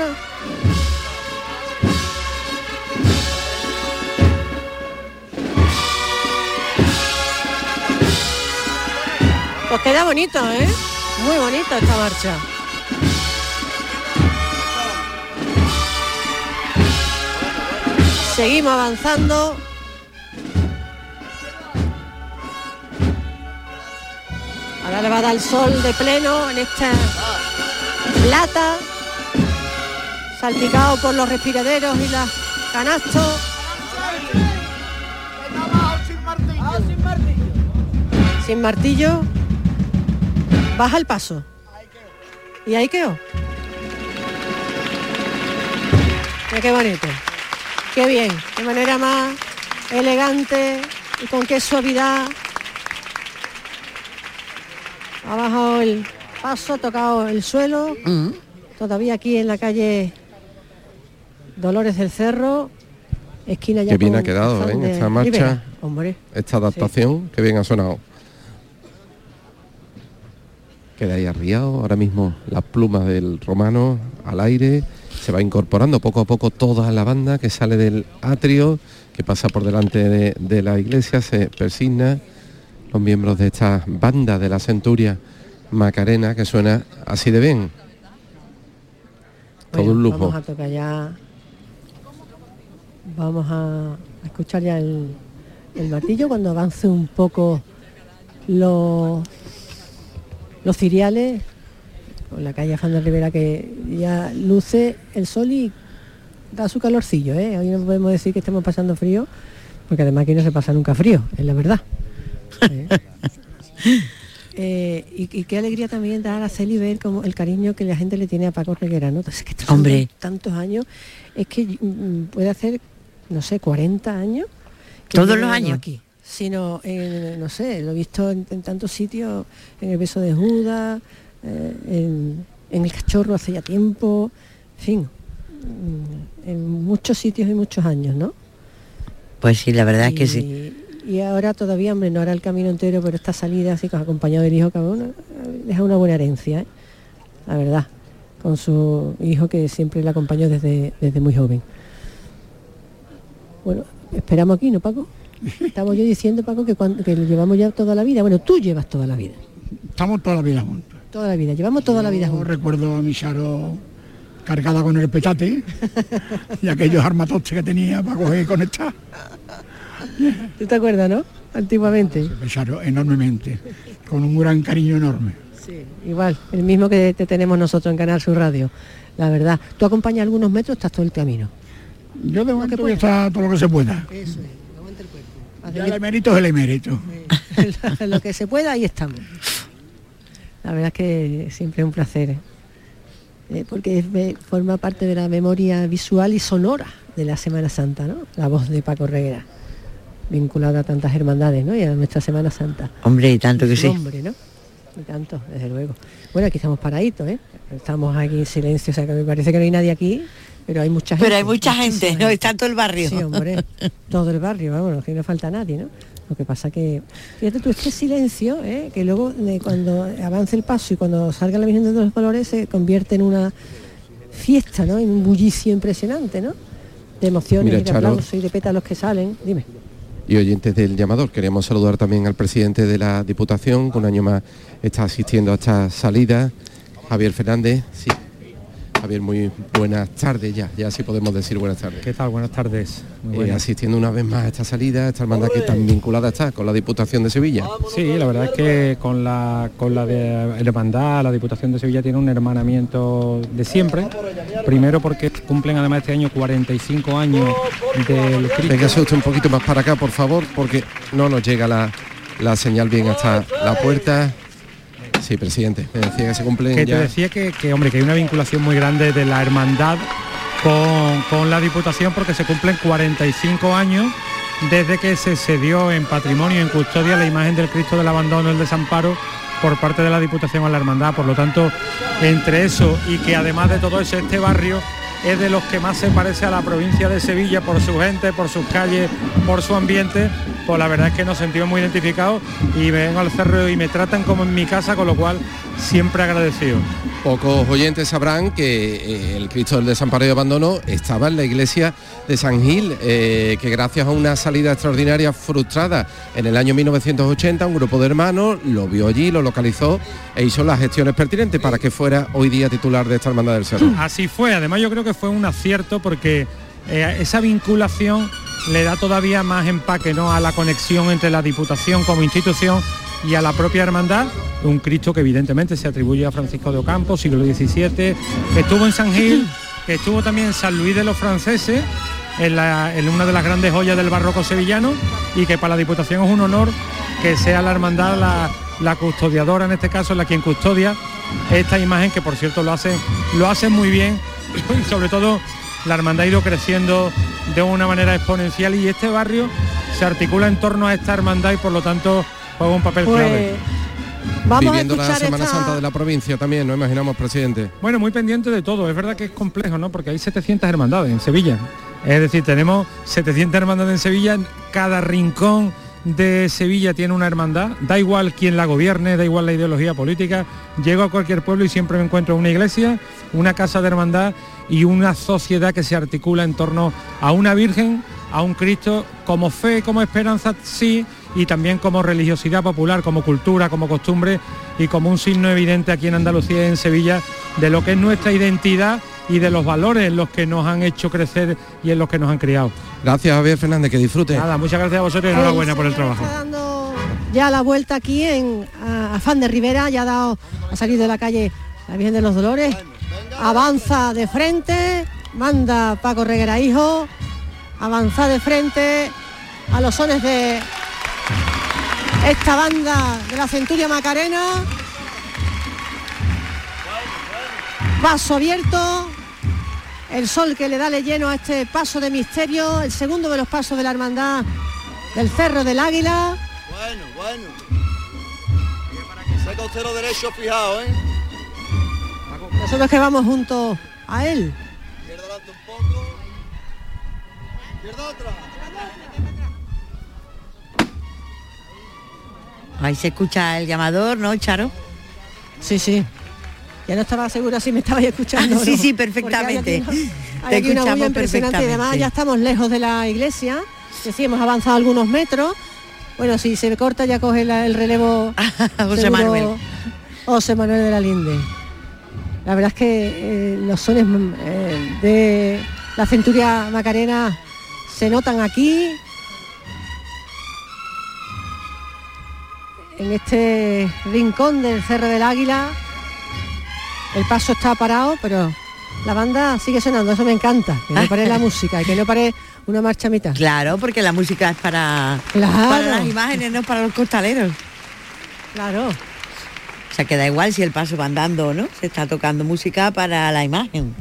Pues queda bonito, ¿eh? Muy bonita esta marcha. Seguimos avanzando. Ahora le va a dar el sol de pleno en esta plata, salpicado por los respiraderos y los canastos. Sin martillo. Baja el paso. Y ahí quedó. Mira qué bonito. Qué bien. De manera más elegante y con qué suavidad. Ha bajado el paso, ha tocado el suelo. Mm. Todavía aquí en la calle Dolores del Cerro. Esquina ya. Qué bien ha quedado, ¿eh? En esta marcha. Rivera, hombre. Esta adaptación, sí. Qué bien ha sonado. Queda ahí arriado, ahora mismo las plumas del romano al aire, se va incorporando poco a poco toda la banda que sale del atrio, que pasa por delante de, de la iglesia, se persigna, los miembros de esta banda de la Centuria Macarena, que suena así de bien. Todo Bueno, un lujo. Vamos a tocar ya, vamos a escuchar ya el, el martillo cuando avance un poco los... los ciriales, con la calle Afán de Rivera, que ya luce el sol y da su calorcillo, ¿eh? Hoy no podemos decir que estemos pasando frío, porque además aquí no se pasa nunca frío, es la verdad. ¿Eh? eh, y, y qué alegría también dar a Celi ver como el cariño que la gente le tiene a Paco Reguera, ¿no? Entonces, que Hombre. tantos años, es que mm, puede hacer, no sé, cuarenta años. que Todos yo los no años. Aquí. Sino, en, no sé, lo he visto en, en tantos sitios, en el beso de Judas, eh, en, en el Cachorro hace ya tiempo, en fin, en muchos sitios y muchos años, ¿no? Pues sí, la verdad y, es que sí. Y ahora todavía, hombre, no hará el camino entero, pero esta salida así, acompañado del hijo, cada uno, deja una buena herencia, ¿eh? La verdad, con su hijo que siempre le acompañó desde, desde muy joven. Bueno, esperamos aquí, ¿no, Paco? Estamos yo diciendo, Paco, que, cuando, que lo llevamos ya toda la vida. Bueno, tú llevas toda la vida. Estamos toda la vida juntos. Toda la vida, llevamos toda yo la vida juntos. Recuerdo a mi Charo cargada con el petate y aquellos armatoches que tenía para coger y conectar. ¿Tú te acuerdas, no? Antiguamente. Sí, Charo, enormemente, con un gran cariño enorme. Sí, igual, el mismo que te tenemos nosotros en Canal Sur Radio, la verdad. Tú acompañas algunos metros, estás todo el camino. Yo de momento voy a estar todo lo que se pueda. Eso es. Ya el emérito es el emérito. Lo que se pueda, ahí estamos. La verdad es que siempre es un placer, eh, porque es, me, forma parte de la memoria visual y sonora de la Semana Santa, ¿no? La voz de Paco Reguera, vinculada a tantas hermandades, ¿no? Y a nuestra Semana Santa. Hombre, y tanto que sí. Hombre, ¿no? Y tanto, desde luego. Bueno, aquí estamos paraditos, ¿eh? Estamos aquí en silencio, o sea que me parece que no hay nadie aquí. Pero hay mucha gente. Pero hay mucha gente, gente, ¿no? Está todo el barrio. Sí, hombre, todo el barrio, vamos, que no falta nadie, ¿no? Lo que pasa que, fíjate tú, este silencio, ¿eh? Que luego de cuando avance el paso y cuando salga la Virgen de los Dolores se convierte en una fiesta, ¿no? En un bullicio impresionante, ¿no? De emociones. Mira, y de Charo, aplausos y de pétalos que salen. Dime. Y oyentes del llamador, queremos saludar también al presidente de la Diputación, que un año más está asistiendo a esta salida, Javier Fernández. Sí. Javier, muy buenas tardes ya, ya sí podemos decir buenas tardes. ¿Qué tal? Buenas tardes. Muy Eh, buenas. asistiendo una vez más a esta salida, esta hermandad que tan vinculada está con la Diputación de Sevilla. Sí, la verdad es que con la con la de hermandad, la Diputación de Sevilla tiene un hermanamiento de siempre. Primero porque cumplen además este año cuarenta y cinco años del Cristo. Véngase usted un poquito más para acá, por favor, porque no nos llega la, la señal bien hasta la puerta. Sí, presidente, me decía que se cumplen Que ya... te decía que, que, hombre, que hay una vinculación muy grande de la hermandad con, con la Diputación, porque se cumplen cuarenta y cinco años desde que se cedió en patrimonio, en custodia, la imagen del Cristo del Abandono, el Desamparo, por parte de la Diputación a la hermandad. Por lo tanto, entre eso y que además de todo eso, este barrio es de los que más se parece a la provincia de Sevilla por su gente, por sus calles, por su ambiente, pues la verdad es que nos sentimos muy identificados y vengo al cerro y me tratan como en mi casa, con lo cual siempre agradecido. Pocos oyentes sabrán que eh, el Cristo del Desamparo y Abandono estaba en la iglesia de San Gil, eh, que gracias a una salida extraordinaria frustrada en el año mil novecientos ochenta, un grupo de hermanos lo vio allí, lo localizó e hizo las gestiones pertinentes para que fuera hoy día titular de esta hermandad del Cerro. Así fue, además yo creo que fue un acierto porque eh, esa vinculación le da todavía más empaque, ¿no?, a la conexión entre la Diputación como institución y a la propia hermandad. Un Cristo que evidentemente se atribuye a Francisco de Ocampo, siglo diecisiete, estuvo en San Gil, que estuvo también en San Luis de los Franceses, en, la, en una de las grandes joyas del barroco sevillano, y que para la Diputación es un honor que sea la hermandad la, la custodiadora, en este caso la quien custodia esta imagen, que por cierto lo hace, lo hace muy bien, y sobre todo la hermandad ha ido creciendo de una manera exponencial y este barrio se articula en torno a esta hermandad y por lo tanto juega un papel Pues, clave. Vamos Viviendo a la escuchar Semana esta... Santa de la provincia también, ¿no? Imaginamos, presidente. Bueno, muy pendiente de todo. Es verdad que es complejo, ¿no? Porque hay setecientas hermandades en Sevilla. Es decir, tenemos setecientas hermandades en Sevilla. Cada rincón de Sevilla tiene una hermandad. Da igual quién la gobierne, da igual la ideología política. Llego a cualquier pueblo y siempre me encuentro una iglesia, una casa de hermandad y una sociedad que se articula en torno a una Virgen, a un Cristo, como fe, como esperanza, sí, y también como religiosidad popular, como cultura, como costumbre y como un signo evidente aquí en Andalucía y en Sevilla de lo que es nuestra identidad y de los valores en los que nos han hecho crecer y en los que nos han criado. Gracias, Javier Fernández, que disfrute. Nada, muchas gracias a vosotros y enhorabuena por el trabajo. Está dando ya la vuelta aquí en a, Afán de Rivera, ya ha dado, ha salido de la calle la Virgen de los Dolores, avanza de frente, manda Paco Reguera hijo, avanza de frente a los sones de esta banda de la Centuria Macarena. Paso abierto, el sol que le da lleno a este paso de misterio, el segundo de los pasos de la hermandad del Cerro del Águila. Bueno, bueno. Ese costero derecho fijado, ¿eh? Nosotros que vamos junto a él. Izquierda adelante un poco. Izquierda otra. Ahí se escucha el llamador, ¿no, Charo? Sí, sí. Ya no estaba segura si me estabais escuchando. Sí, ¿no? sí, perfectamente. Porque hay aquí, Te hay aquí una escuchamos bulla impresionante y además perfectamente. ya estamos lejos de la iglesia. Que sí, hemos avanzado algunos metros. Bueno, si se corta ya coge la- el relevo José seguro Manuel. José Manuel de la Linde. La verdad es que eh, los sones eh, de la Centuria Macarena se notan aquí, en este rincón del Cerro del Águila. El paso está parado, pero la banda sigue sonando, eso me encanta, que no pare la música y que no pare una marcha a mitad. Claro, porque la música es para, Claro. para las imágenes, no para los costaleros. Claro. O sea, que da igual si el paso va andando o no, se está tocando música para la imagen.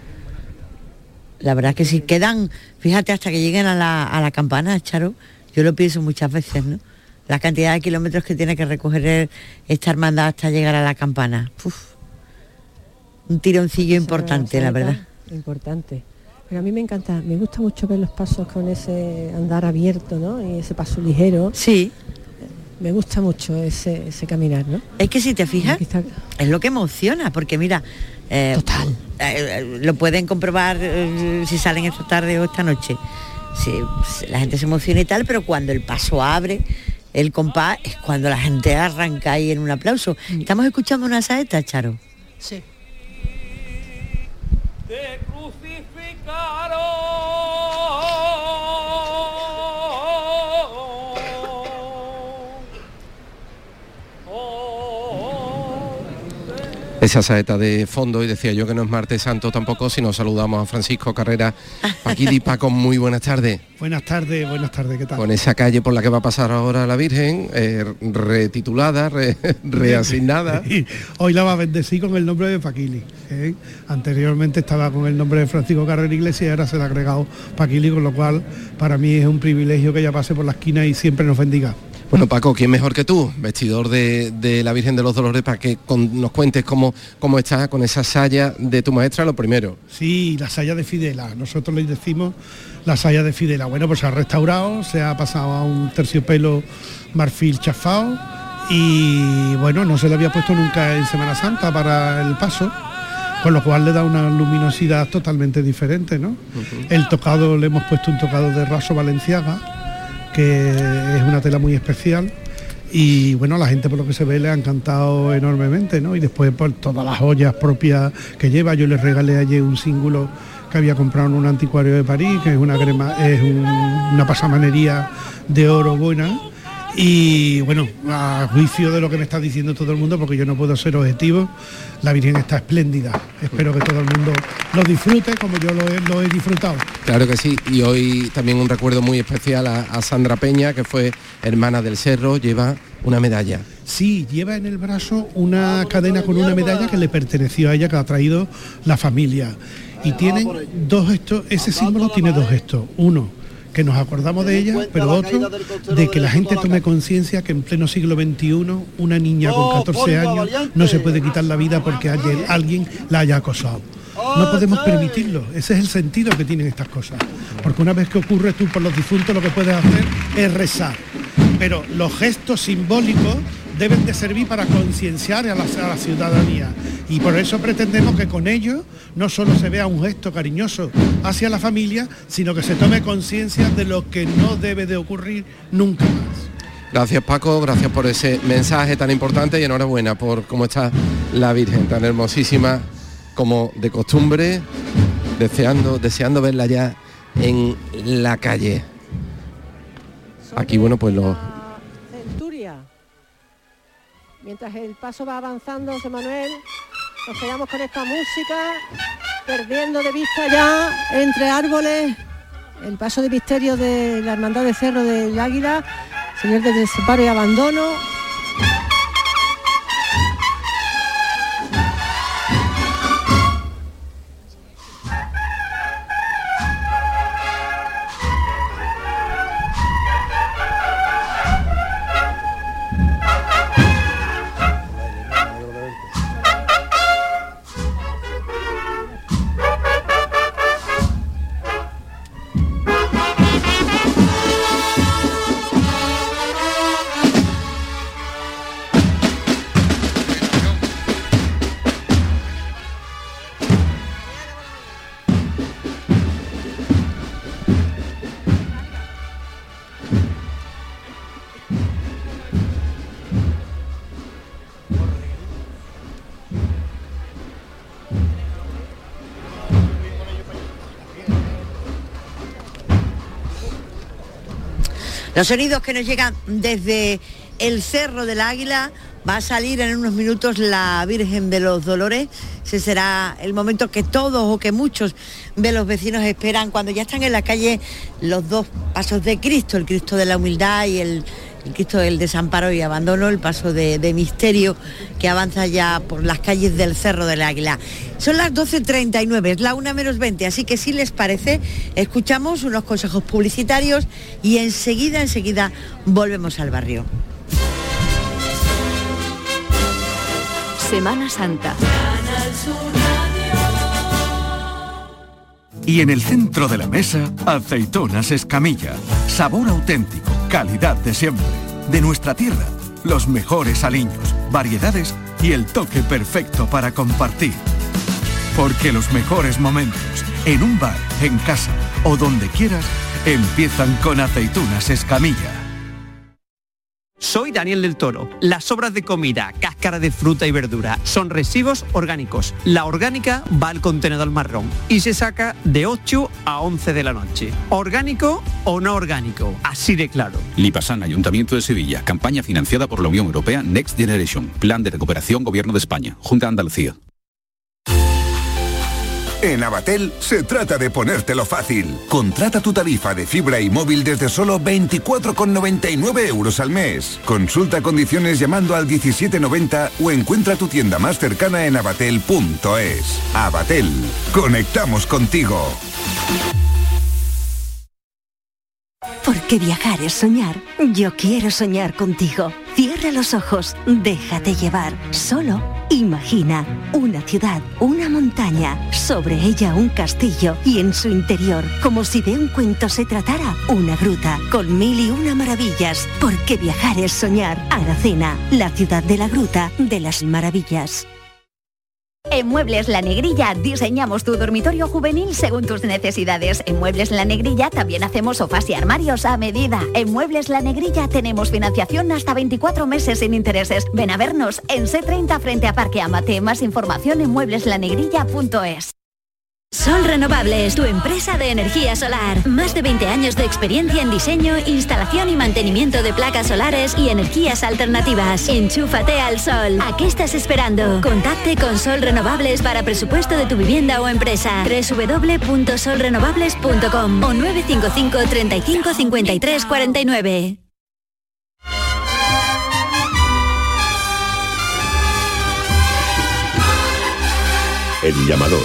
La verdad es que si quedan, fíjate, hasta que lleguen a la, a la campana, Charo, yo lo pienso muchas veces, ¿no? La cantidad de kilómetros que tiene que recorrer esta hermandad hasta llegar a la campana. Uf. Un tironcillo importante, la verdad. Importante. Pero a mí me encanta, me gusta mucho ver los pasos con ese andar abierto, ¿no? Y ese paso ligero. Sí. Me gusta mucho ese, ese caminar, ¿no? Es que si te fijas, es lo que emociona, porque mira, eh, Total. eh, lo pueden comprobar eh, si salen esta tarde o esta noche. Sí, la gente se emociona y tal, pero cuando el paso abre, el compás, es cuando la gente arranca ahí en un aplauso. Estamos escuchando una saeta, Charo. Sí. te crucificaron. Esa saeta de fondo, y decía yo que no es martes santo tampoco si nos saludamos a Francisco Carrera. Paquili, Paco, muy buenas tardes. Buenas tardes, buenas tardes, ¿qué tal? Con esa calle por la que va a pasar ahora la Virgen, eh, retitulada, re, reasignada. Hoy la va a bendecir con el nombre de Paquili. ¿eh? Anteriormente estaba con el nombre de Francisco Carrera Iglesias y ahora se le ha agregado Paquili, con lo cual para mí es un privilegio que ella pase por la esquina y siempre nos bendiga. Bueno, Paco, ¿quién mejor que tú, vestidor de, de la Virgen de los Dolores, para que con, nos cuentes cómo, cómo está con esa saya de tu maestra, lo primero? Sí, la saya de Fidela, nosotros le decimos la saya de Fidela. Bueno, pues se ha restaurado, se ha pasado a un terciopelo marfil chafado y bueno, no se le había puesto nunca en Semana Santa para el paso, con lo cual le da una luminosidad totalmente diferente, ¿no? Uh-huh. El tocado, le hemos puesto un tocado de raso Valenciaga, que es una tela muy especial y bueno, a la gente por lo que se ve le ha encantado enormemente, ¿no? Y después por todas las joyas propias que lleva, yo le regalé ayer un cíngulo que había comprado en un anticuario de París, que es una crema, es un, una pasamanería de oro buena. Y bueno, a juicio de lo que me está diciendo todo el mundo, porque yo no puedo ser objetivo, la Virgen está espléndida. Espero que todo el mundo lo disfrute como yo lo he, lo he disfrutado. Claro que sí, y hoy también un recuerdo muy especial a, a Sandra Peña, que fue hermana del Cerro, lleva una medalla. Sí, lleva en el brazo una cadena con una medalla que le perteneció a ella, que ha traído la familia. Y tienen dos gestos, ese símbolo tiene dos gestos. Uno, que nos acordamos de ella, pero otro, de que la gente tome conciencia que en pleno siglo veintiuno una niña con catorce años no se puede quitar la vida porque alguien la haya acosado. No podemos permitirlo, ese es el sentido que tienen estas cosas, porque una vez que ocurre, tú por los difuntos lo que puedes hacer es rezar, pero los gestos simbólicos deben de servir para concienciar a la, a la ciudadanía, y por eso pretendemos que con ello no solo se vea un gesto cariñoso hacia la familia, sino que se tome conciencia de lo que no debe de ocurrir nunca más. Gracias, Paco, gracias por ese mensaje tan importante y enhorabuena por cómo está la Virgen, tan hermosísima como de costumbre, deseando, deseando verla ya en la calle. Aquí, bueno, pues los... Centuria. Mientras el paso va avanzando, José Manuel, nos quedamos con esta música, perdiendo de vista ya entre árboles el paso de misterio de la Hermandad de Cerro del Águila, Señor del Desamparo y Abandono. Los sonidos que nos llegan desde el Cerro del Águila. Va a salir en unos minutos la Virgen de los Dolores. Ese será el momento que todos o que muchos de los vecinos esperan cuando ya están en la calle los dos pasos de Cristo, el Cristo de la Humildad y el, el Cristo del Desamparo y Abandono, el paso de, de misterio que avanza ya por las calles del Cerro del Águila. Son las doce treinta y nueve, es la una menos veinte, así que si les parece, escuchamos unos consejos publicitarios y enseguida, enseguida volvemos al barrio. Semana Santa. Y en el centro de la mesa, aceitunas Escamilla. Sabor auténtico, calidad de siempre. De nuestra tierra, los mejores aliños, variedades y el toque perfecto para compartir. Porque los mejores momentos, en un bar, en casa o donde quieras, empiezan con aceitunas Escamilla. Soy Daniel del Toro. Las sobras de comida, cáscara de fruta y verdura son residuos orgánicos. La orgánica va al contenedor marrón y se saca de ocho a once de la noche. ¿Orgánico o no orgánico? Así de claro. Lipasan, Ayuntamiento de Sevilla. Campaña financiada por la Unión Europea Next Generation. Plan de recuperación Gobierno de España. Junta de Andalucía. En Abatel se trata de ponértelo fácil. Contrata tu tarifa de fibra y móvil desde solo veinticuatro con noventa y nueve euros al mes. Consulta condiciones llamando al diecisiete noventa o encuentra tu tienda más cercana en abatel punto es. Abatel, conectamos contigo. Porque viajar es soñar. Yo quiero soñar contigo. Cierra los ojos, déjate llevar. Solo imagina una ciudad, una montaña, sobre ella un castillo y en su interior, como si de un cuento se tratara, una gruta con mil y una maravillas. Porque viajar es soñar. Aracena, la ciudad de la gruta de las maravillas. En Muebles La Negrilla diseñamos tu dormitorio juvenil según tus necesidades. En Muebles La Negrilla también hacemos sofás y armarios a medida. En Muebles La Negrilla tenemos financiación hasta veinticuatro meses sin intereses. Ven a vernos en C treinta frente a Parque Amate. Más información en muebles la negrilla punto es. Sol Renovables, tu empresa de energía solar. Más de veinte años de experiencia en diseño, instalación y mantenimiento de placas solares y energías alternativas. Enchúfate al sol. ¿A qué estás esperando? Contacte con Sol Renovables para presupuesto de tu vivienda o empresa. doble u doble u doble u punto sol renovables punto com o nueve cinco cinco, treinta y cinco, cincuenta y tres, cuarenta y nueve. El llamador.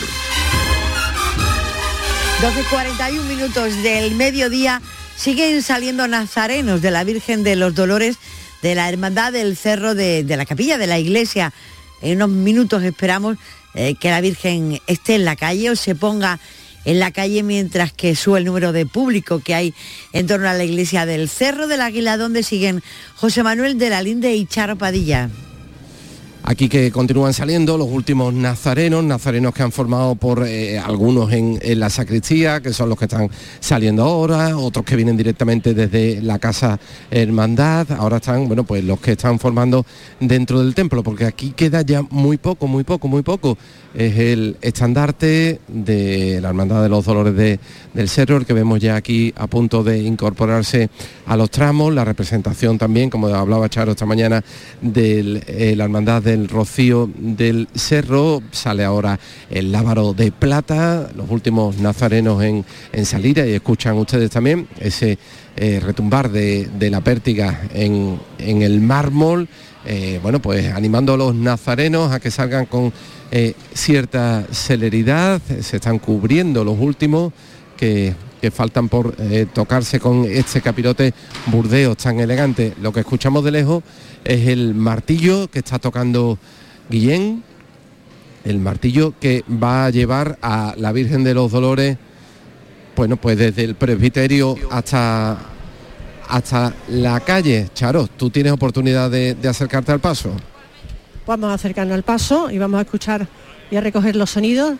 doce cuarenta y un minutos del mediodía. Siguen saliendo nazarenos de la Virgen de los Dolores de la Hermandad del Cerro de, de la Capilla de la Iglesia. En unos minutos esperamos eh, que la Virgen esté en la calle o se ponga en la calle mientras que sube el número de público que hay en torno a la iglesia del Cerro del Águila, donde siguen José Manuel de la Linde y Charo Padilla. Aquí que continúan saliendo los últimos nazarenos, nazarenos que han formado por eh, algunos en, en la sacristía, que son los que están saliendo ahora, otros que vienen directamente desde la Casa Hermandad, ahora están, bueno, pues los que están formando dentro del templo, porque aquí queda ya muy poco, muy poco, muy poco. Es el estandarte de la Hermandad de los Dolores de, del Cerro, el que vemos ya aquí a punto de incorporarse a los tramos, la representación también, como hablaba Charo esta mañana, de eh, la Hermandad del Rocío del Cerro. Sale ahora el lábaro de plata, los últimos nazarenos en, en salida, y escuchan ustedes también ese eh, retumbar de, de la pértiga en, en el mármol, eh, bueno, pues animando a los nazarenos a que salgan con eh, cierta celeridad. Se están cubriendo los últimos que, que faltan por eh, tocarse con este capirote burdeos tan elegante. Lo que escuchamos de lejos es el martillo que está tocando Guillén, el martillo que va a llevar a la Virgen de los Dolores, bueno, pues desde el presbiterio hasta, hasta la calle. Charo, tú tienes oportunidad de, de acercarte al paso. Vamos a acercarnos al paso y vamos a escuchar y a recoger los sonidos.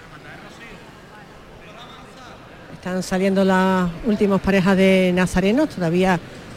Están saliendo las últimas parejas de nazarenos, todavía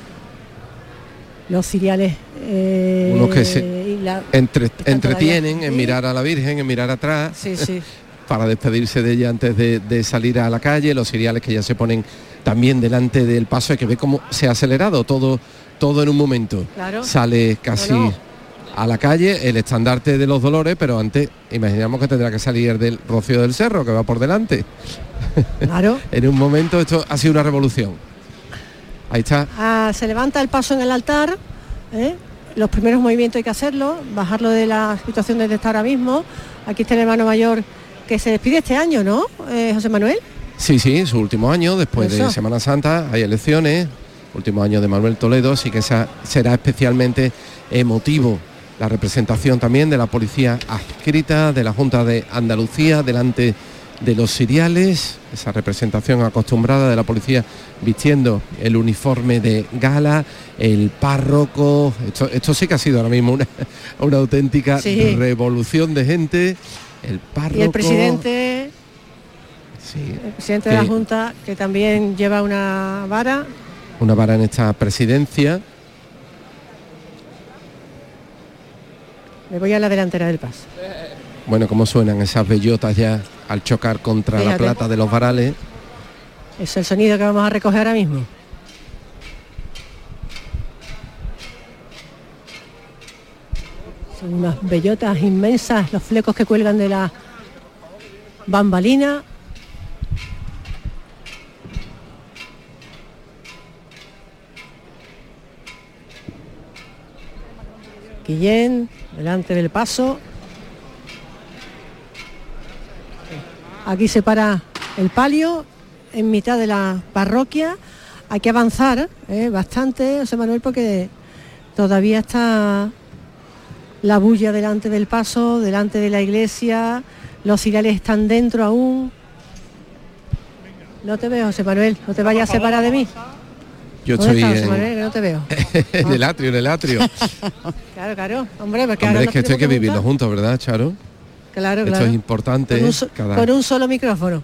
los ciriales eh, unos que se la, entre, entretienen todavía, en ¿sí? mirar a la Virgen, en mirar atrás, sí, sí. para despedirse de ella antes de, de salir a la calle. Los ciriales que ya se ponen también delante del paso, hay que ver cómo se ha acelerado todo, todo en un momento. Claro. Sale casi no, no. a la calle el estandarte de los Dolores, pero antes imaginamos que tendrá que salir del Rocío del Cerro, que va por delante. Claro. En un momento esto ha sido una revolución. Ahí está. Ah, se levanta el paso en el altar, ¿eh? Los primeros movimientos hay que hacerlo, bajarlo de la situación donde está ahora mismo. Aquí está el hermano mayor que se despide este año, ¿no, eh, José Manuel? Sí, sí, su último año, después Eso. de Semana Santa, hay elecciones, último año de Manuel Toledo, así que esa será especialmente emotivo. La representación también de la policía adscrita, de la Junta de Andalucía, delante de los ciriales, esa representación acostumbrada de la policía vistiendo el uniforme de gala, el párroco. Esto, esto sí que ha sido ahora mismo una, una auténtica sí. revolución de gente. El párroco. Y el presidente, sí, el presidente de la Junta, que también lleva una vara. Una vara en esta presidencia. Me voy a la delantera del paso. Bueno, cómo suenan esas bellotas ya al chocar contra Fíjate. la plata de los varales. Es el sonido que vamos a recoger ahora mismo. Son unas bellotas inmensas, los flecos que cuelgan de la bambalina. Guillén, delante del paso. Aquí se para el palio en mitad de la parroquia. Hay que avanzar eh, bastante, José Manuel, porque todavía está la bulla delante del paso, delante de la iglesia. Los ciriales están dentro aún. No te veo, José Manuel, no te vayas a separar de mí. Yo ¿Dónde estoy estás, José en, Manuel? Que no te veo. en el atrio, en el atrio. Claro, claro, hombre, porque Hombre, ahora es nos que esto hay tenemos que vivirlo juntar. juntos, ¿verdad, Charo? Claro, Esto claro. es importante. Con un, so- cada, con un solo micrófono.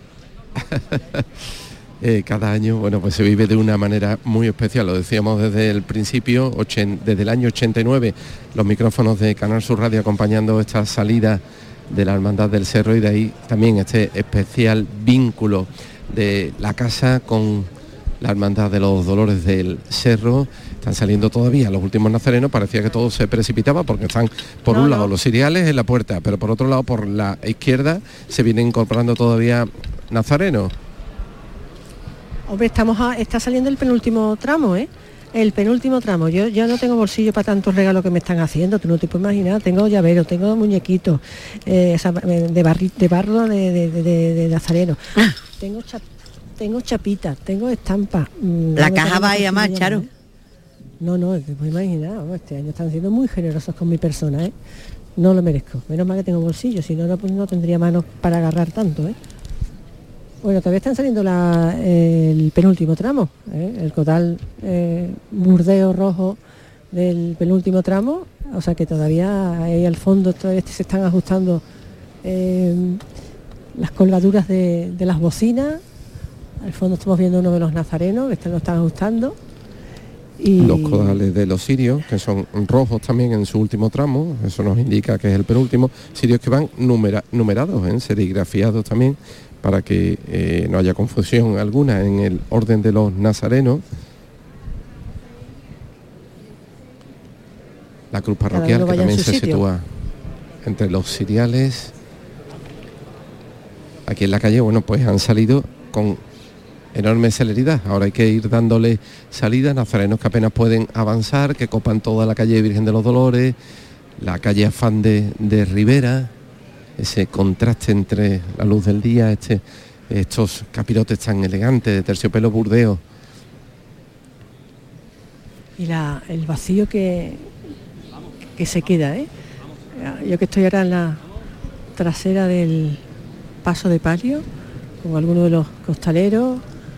eh, cada año, bueno, pues se vive de una manera muy especial. Lo decíamos desde el principio, ochen- desde el año ochenta y nueve, los micrófonos de Canal Sur Radio acompañando esta salida de la Hermandad del Cerro, y de ahí también este especial vínculo de la casa con la Hermandad de los Dolores del Cerro. Están saliendo todavía los últimos nazarenos, parecía que todo se precipitaba porque están por No, un lado no. los ciriales en la puerta, pero por otro lado por la izquierda se vienen incorporando todavía nazarenos. Hombre, estamos a- está saliendo el penúltimo tramo, ¿eh? El penúltimo tramo. Yo ya no tengo bolsillo para tantos regalos que me están haciendo, tú no te puedes imaginar. Tengo llaveros, tengo muñequitos eh, esa- de, barri, de barro de, de, de, de- de nazareno. Tengo chap, tengo chapitas, tengo estampas. Mm, La no me caja tengo va a ir a más, bolsillo, Charo. ¿eh? No, no, te puedes imaginar. Vamos, este año están siendo muy generosos con mi persona, ¿eh? No lo merezco. Menos mal que tengo bolsillo, si no, no, pues no tendría manos para agarrar tanto, ¿eh? Bueno, todavía están saliendo la, eh, el penúltimo tramo, ¿eh? El cotal eh, burdeo rojo del penúltimo tramo, o sea que todavía ahí al fondo todavía se están ajustando eh, las colgaduras de, de las bocinas. Al fondo estamos viendo uno de los nazarenos que están, lo están ajustando. Y Los codales de los cirios, que son rojos también en su último tramo, eso nos indica que es el penúltimo, cirios que van numera- numerados, ¿eh? serigrafiados también, para que eh, no haya confusión alguna en el orden de los nazarenos. La cruz Cada parroquial, uno que vaya en también su se sitio. sitúa entre los ciriales. Aquí en la calle, bueno, pues han salido con enorme celeridad. Ahora hay que ir dándole salida, nazarenos que apenas pueden avanzar, que copan toda la calle Virgen de los Dolores, la calle Afán de, de Rivera, ese contraste entre la luz del día, este, estos capirotes tan elegantes de terciopelo burdeo. y la, el vacío que, que se queda, ¿eh? Yo que estoy ahora en la trasera del paso de palio, con algunos de los costaleros,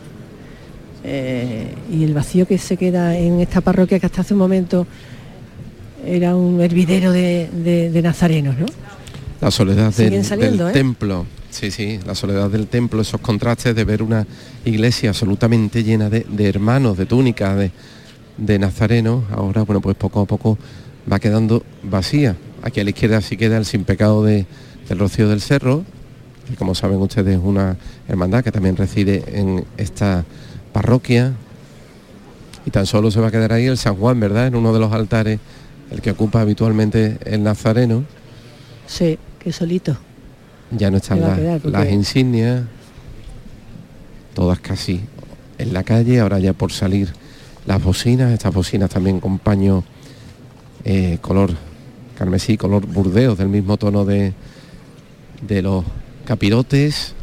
eh, y el vacío que se queda en esta parroquia que hasta hace un momento era un hervidero de, de, de nazarenos, ¿no? La soledad del, Siguen saliendo, del ¿eh? templo, sí, sí, la soledad del templo, esos contrastes de ver una iglesia absolutamente llena de, de hermanos, de túnicas, de, de nazarenos. Ahora, bueno, pues poco a poco va quedando vacía. Aquí a la izquierda sí queda el sin pecado de, del Rocío del Cerro, que como saben ustedes es una hermandad que también reside en esta parroquia. Y tan solo se va a quedar ahí el San Juan, ¿verdad? En uno de los altares, el que ocupa habitualmente el nazareno. Sí, que solito. Ya no están Se va a las, quedar, porque- las insignias, todas casi en la calle. Ahora ya por salir las bocinas, estas bocinas también con paño eh, color carmesí, color burdeos, del mismo tono de, de los capirotes.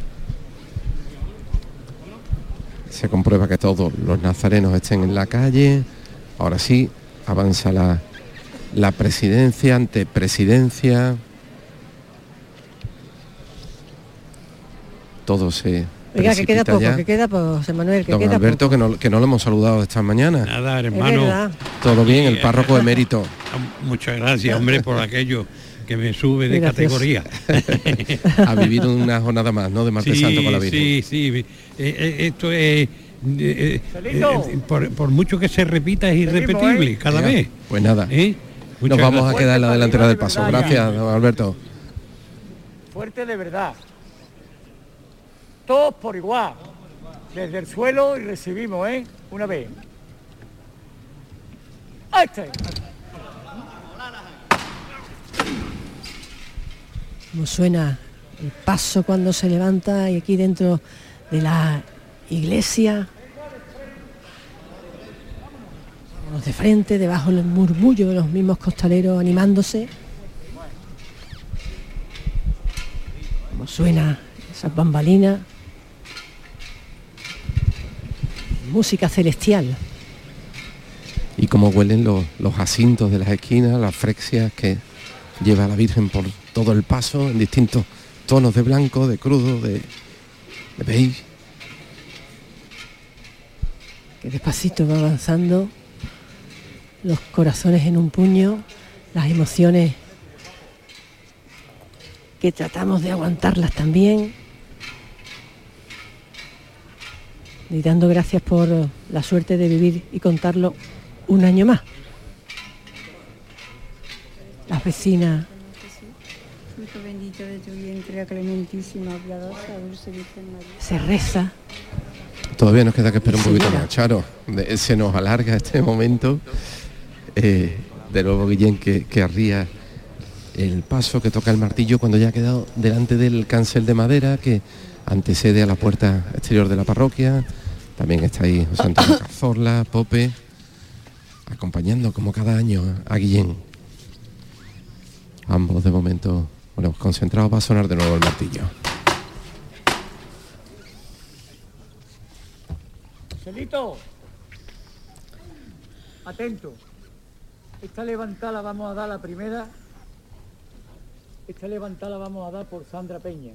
Se comprueba que todos los nazarenos estén en la calle. Ahora sí, avanza la, la presidencia, ante presidencia. Todo se Oiga, que queda precipita poco, ya. que queda poco, José Manuel, que Don queda Alberto, poco. que no, que no lo hemos saludado esta mañana. Nada, Es hermano. verdad. Todo bien, el párroco emérito. Muchas gracias, hombre, por aquello que me sube de Gracias. categoría. Ha vivido una jornada más, ¿no? De Martes sí, Santo con la Virgen. Sí, sí. Eh, eh, esto es... eh, eh, eh, por, por mucho que se repita es irrepetible cada Ya, vez. Pues nada. ¿Eh? Nos vamos gracias. a quedar en la delantera del paso. Gracias, don Alberto. Fuerte de verdad. Todos por igual. Desde el suelo y recibimos, ¿eh? Una vez. ¡Este! Como suena el paso cuando se levanta y aquí dentro de la iglesia. Vamos de frente, debajo del murmullo de los mismos costaleros animándose. Como suena esas bambalinas. Música celestial. Y como huelen los, los jacintos de las esquinas, las frexias que lleva la Virgen por todo el paso en distintos tonos de blanco, de crudo, de, de beige. Que despacito va avanzando, los corazones en un puño, las emociones que tratamos de aguantarlas también. Y dando gracias por la suerte de vivir y contarlo un año más. Las vecinas. Fruto bendito de tu vientre, clementísima, piadosa, dulce Virgen María. Se reza. Todavía nos queda que esperar un poquito más, Charo. De- se nos alarga este momento. Eh, de nuevo Guillén que, que arría el paso, que toca el martillo cuando ya ha quedado delante del cancel de madera que antecede a la puerta exterior de la parroquia. También está ahí José Antonio Cazorla, Pope, acompañando como cada año a Guillén. Ambos de momento, bueno, concentrados, va a sonar de nuevo el martillo. Celito, atento. Esta levantada la vamos a dar la primera. Esta levantada la vamos a dar por Sandra Peña.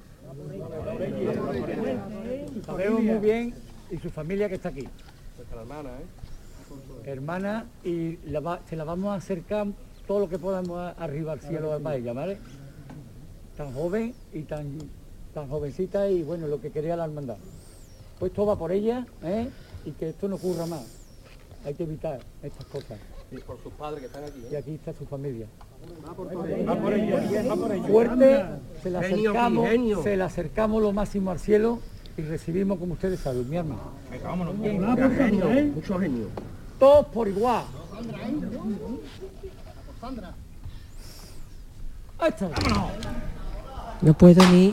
Sabemos muy bien, y su familia que está aquí. Nuestra hermana, ¿eh? Hermana, y la va- se la vamos a acercar todo lo que podamos a- arriba al cielo para ella, ¿vale? Tan joven y tan, tan jovencita y bueno, lo que quería la hermandad. Pues todo va por ella, ¿eh? Y que esto no ocurra más. Hay que evitar estas cosas. Y por sus padres que están aquí, ¿eh? Y aquí está su familia. Va por ella, va por ella, va por ella. Fuerte, se la Genio, acercamos, genio. se la acercamos lo máximo al cielo y recibimos, como ustedes saben, mi hermano. Venga, vámonos. Genio, mucho genio. Todos por igual. Ahí está. No puedo ni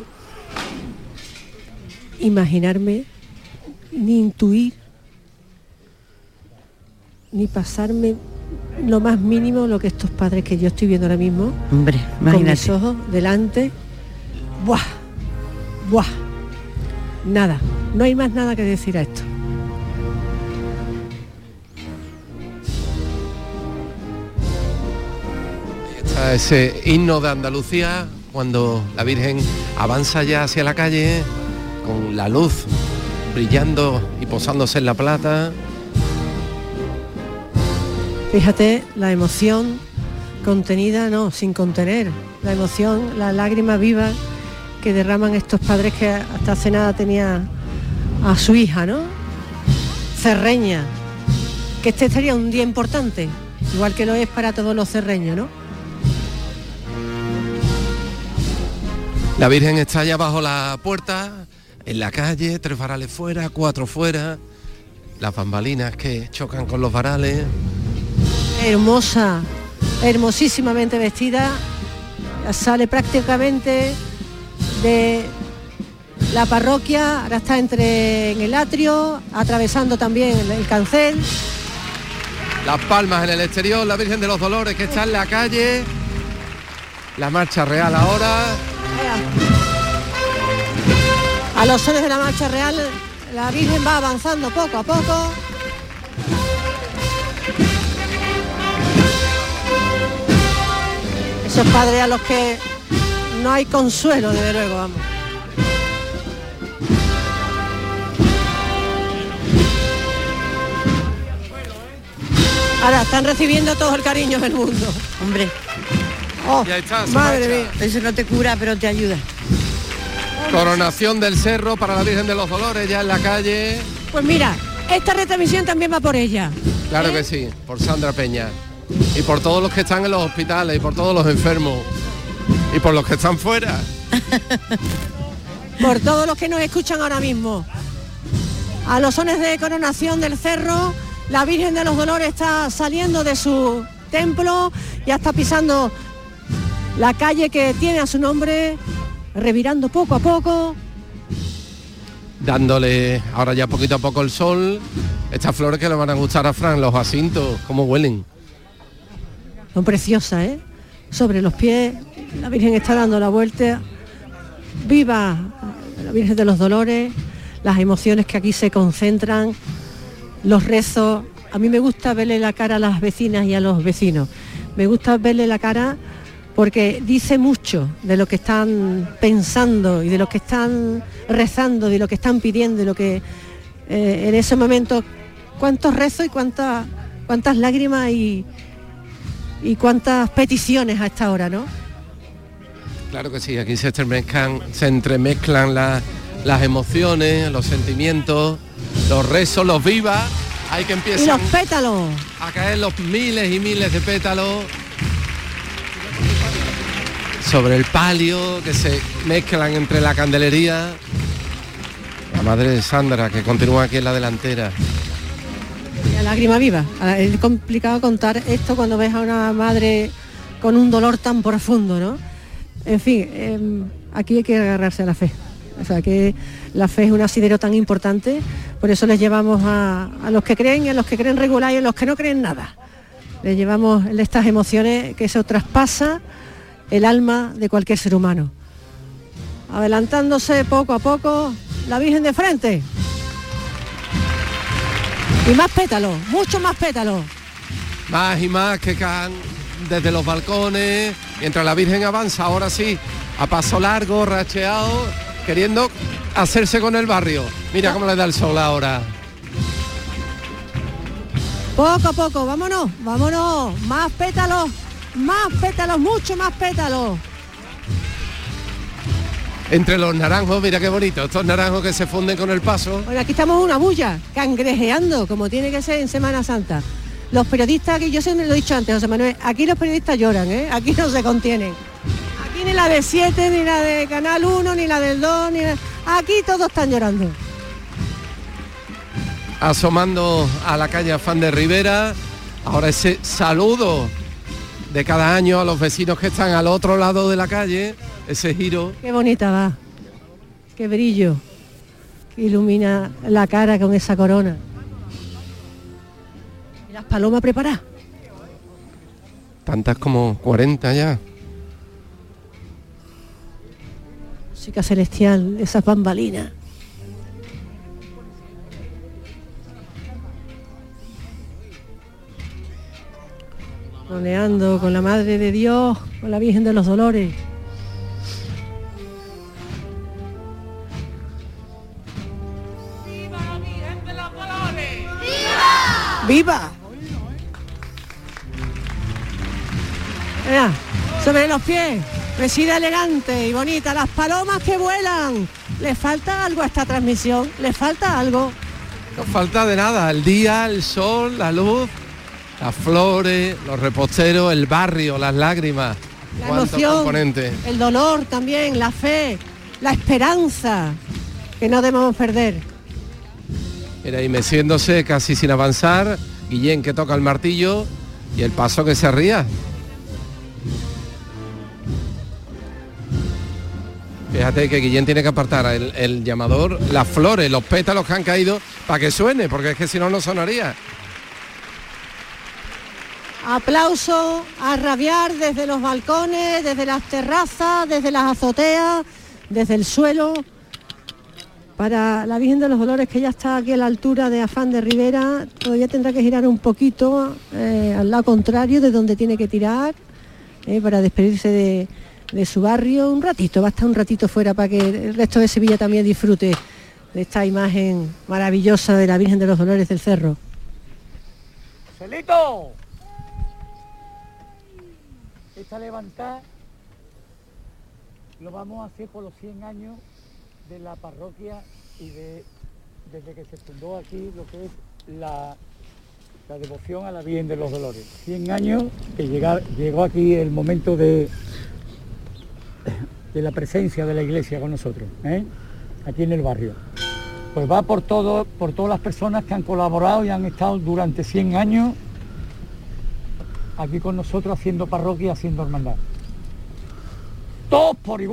imaginarme, ni intuir, ni pasarme lo más mínimo lo que estos padres que yo estoy viendo ahora mismo, Hombre, con mis imagínate. ojos delante, ¡buah! ¡Buah! Nada, no hay más nada que decir a esto. Está ese himno de Andalucía cuando la Virgen avanza ya hacia la calle con la luz brillando y posándose en la plata. Fíjate la emoción contenida, no, sin contener, la emoción, la lágrima viva que derraman estos padres que hasta hace nada tenía a su hija, ¿no? Cerreña, que este sería un día importante, igual que lo es para todos los cerreños, ¿no? La Virgen está ya bajo la puerta, en la calle, tres varales fuera, cuatro fuera, las bambalinas que chocan con los varales. Hermosa, hermosísimamente vestida, sale prácticamente de la parroquia, ahora está entre en el atrio, atravesando también el, el cancel. Las palmas en el exterior, la Virgen de los Dolores que está en la calle, la marcha real ahora. A los sones de la marcha real, la Virgen va avanzando poco a poco. Esos padres a los que no hay consuelo, desde luego, vamos. Ahora están recibiendo todo el cariño del mundo. Hombre. Oh, Ya está, se madre marcha. mía. Eso no te cura, pero te ayuda. Coronación del Cerro para la Virgen de los Dolores ya en la calle. Pues mira, esta retransmisión también va por ella. Claro que sí, por Sandra Peña. Y por todos los que están en los hospitales, y por todos los enfermos, y por los que están fuera. Por todos los que nos escuchan ahora mismo. A los sones de coronación del cerro, la Virgen de los Dolores está saliendo de su templo, ya está pisando la calle que tiene a su nombre, revirando poco a poco. Dándole ahora ya poquito a poco el sol. Estas flores que le van a gustar a Fran, los jacintos, cómo huelen. Son preciosas, ¿eh? Sobre los pies, la Virgen está dando la vuelta. Viva la Virgen de los Dolores, las emociones que aquí se concentran, los rezos. A mí me gusta verle la cara a las vecinas y a los vecinos. Me gusta verle la cara porque dice mucho de lo que están pensando y de lo que están rezando, de lo que están pidiendo, de lo que eh, en ese momento, cuántos rezos y cuántas cuántas lágrimas y, y cuántas peticiones a esta hora, ¿no? Claro que sí, aquí se entremezclan, se entremezclan la, las emociones, los sentimientos, los rezos, los vivas. Hay que empiezan y los pétalos a caer los miles y miles de pétalos sobre el palio que se mezclan entre la candelería. La madre de Sandra, que continúa aquí en la delantera. La lágrima viva. Es complicado contar esto cuando ves a una madre con un dolor tan profundo, ¿no? En fin, eh, aquí hay que agarrarse a la fe. O sea, que la fe es un asidero tan importante, por eso les llevamos a, a los que creen y a los que creen regular y a los que no creen nada. Les llevamos estas emociones que eso traspasa el alma de cualquier ser humano. Adelantándose poco a poco, la Virgen de frente. Y más pétalos, mucho más pétalos. Más y más que caen desde los balcones, mientras la Virgen avanza, ahora sí, a paso largo, racheado, queriendo hacerse con el barrio. Mira cómo le da el sol ahora. Poco a poco, vámonos, vámonos, más pétalos, más pétalos, mucho más pétalos. Entre los naranjos, mira qué bonito, estos naranjos que se funden con el paso. Bueno, aquí estamos en una bulla, cangrejeando, como tiene que ser en Semana Santa. Los periodistas, aquí yo siempre lo he dicho antes, José Manuel, aquí los periodistas lloran, ¿eh? Aquí no se contienen. Aquí ni la de siete, ni la de Canal uno, ni la del dos, ni la... Aquí todos están llorando. Asomando a la calle Afán de Rivera, ahora ese saludo de cada año a los vecinos que están al otro lado de la calle, ese giro. Qué bonita va, qué brillo, que ilumina la cara con esa corona. Y las palomas preparadas. Tantas como cuarenta ya. Música celestial, esas bambalinas. Roneando con la Madre de Dios, con la Virgen de los Dolores. ¡Viva la Virgen de los Dolores! ¡Viva! ¡Viva! Mira, sobre los pies, vestida elegante y bonita, las palomas que vuelan. ¿Le falta algo a esta transmisión? ¿Le falta algo? No falta de nada, el día, el sol, la luz, las flores, los reposteros, el barrio, las lágrimas. La emoción, componentes. El dolor también, la fe, la esperanza, que no debemos perder. Mira, y meciéndose casi sin avanzar, Guillén que toca el martillo y el paso que se ría. Fíjate que Guillén tiene que apartar el, el llamador, las flores, los pétalos que han caído para que suene, porque es que si no, no sonaría. Aplauso a rabiar desde los balcones, desde las terrazas, desde las azoteas, desde el suelo, para la Virgen de los Dolores, que ya está aquí a la altura de Afán de Rivera. Todavía tendrá que girar un poquito eh, al lado contrario de donde tiene que tirar, eh, para despedirse de, de su barrio. Un ratito, va a estar un ratito fuera para que el resto de Sevilla también disfrute de esta imagen maravillosa de la Virgen de los Dolores del Cerro. ¡Celito! Esta levantada lo vamos a hacer por los cien años de la parroquia y de desde que se fundó aquí lo que es la la devoción a la Virgen de los Dolores. cien años que llega, llegó aquí el momento de, de la presencia de la iglesia con nosotros, ¿eh? Aquí en el barrio. Pues va por todo, por todas las personas que han colaborado y han estado durante cien años aquí con nosotros haciendo parroquia, haciendo hermandad. Todos por igual.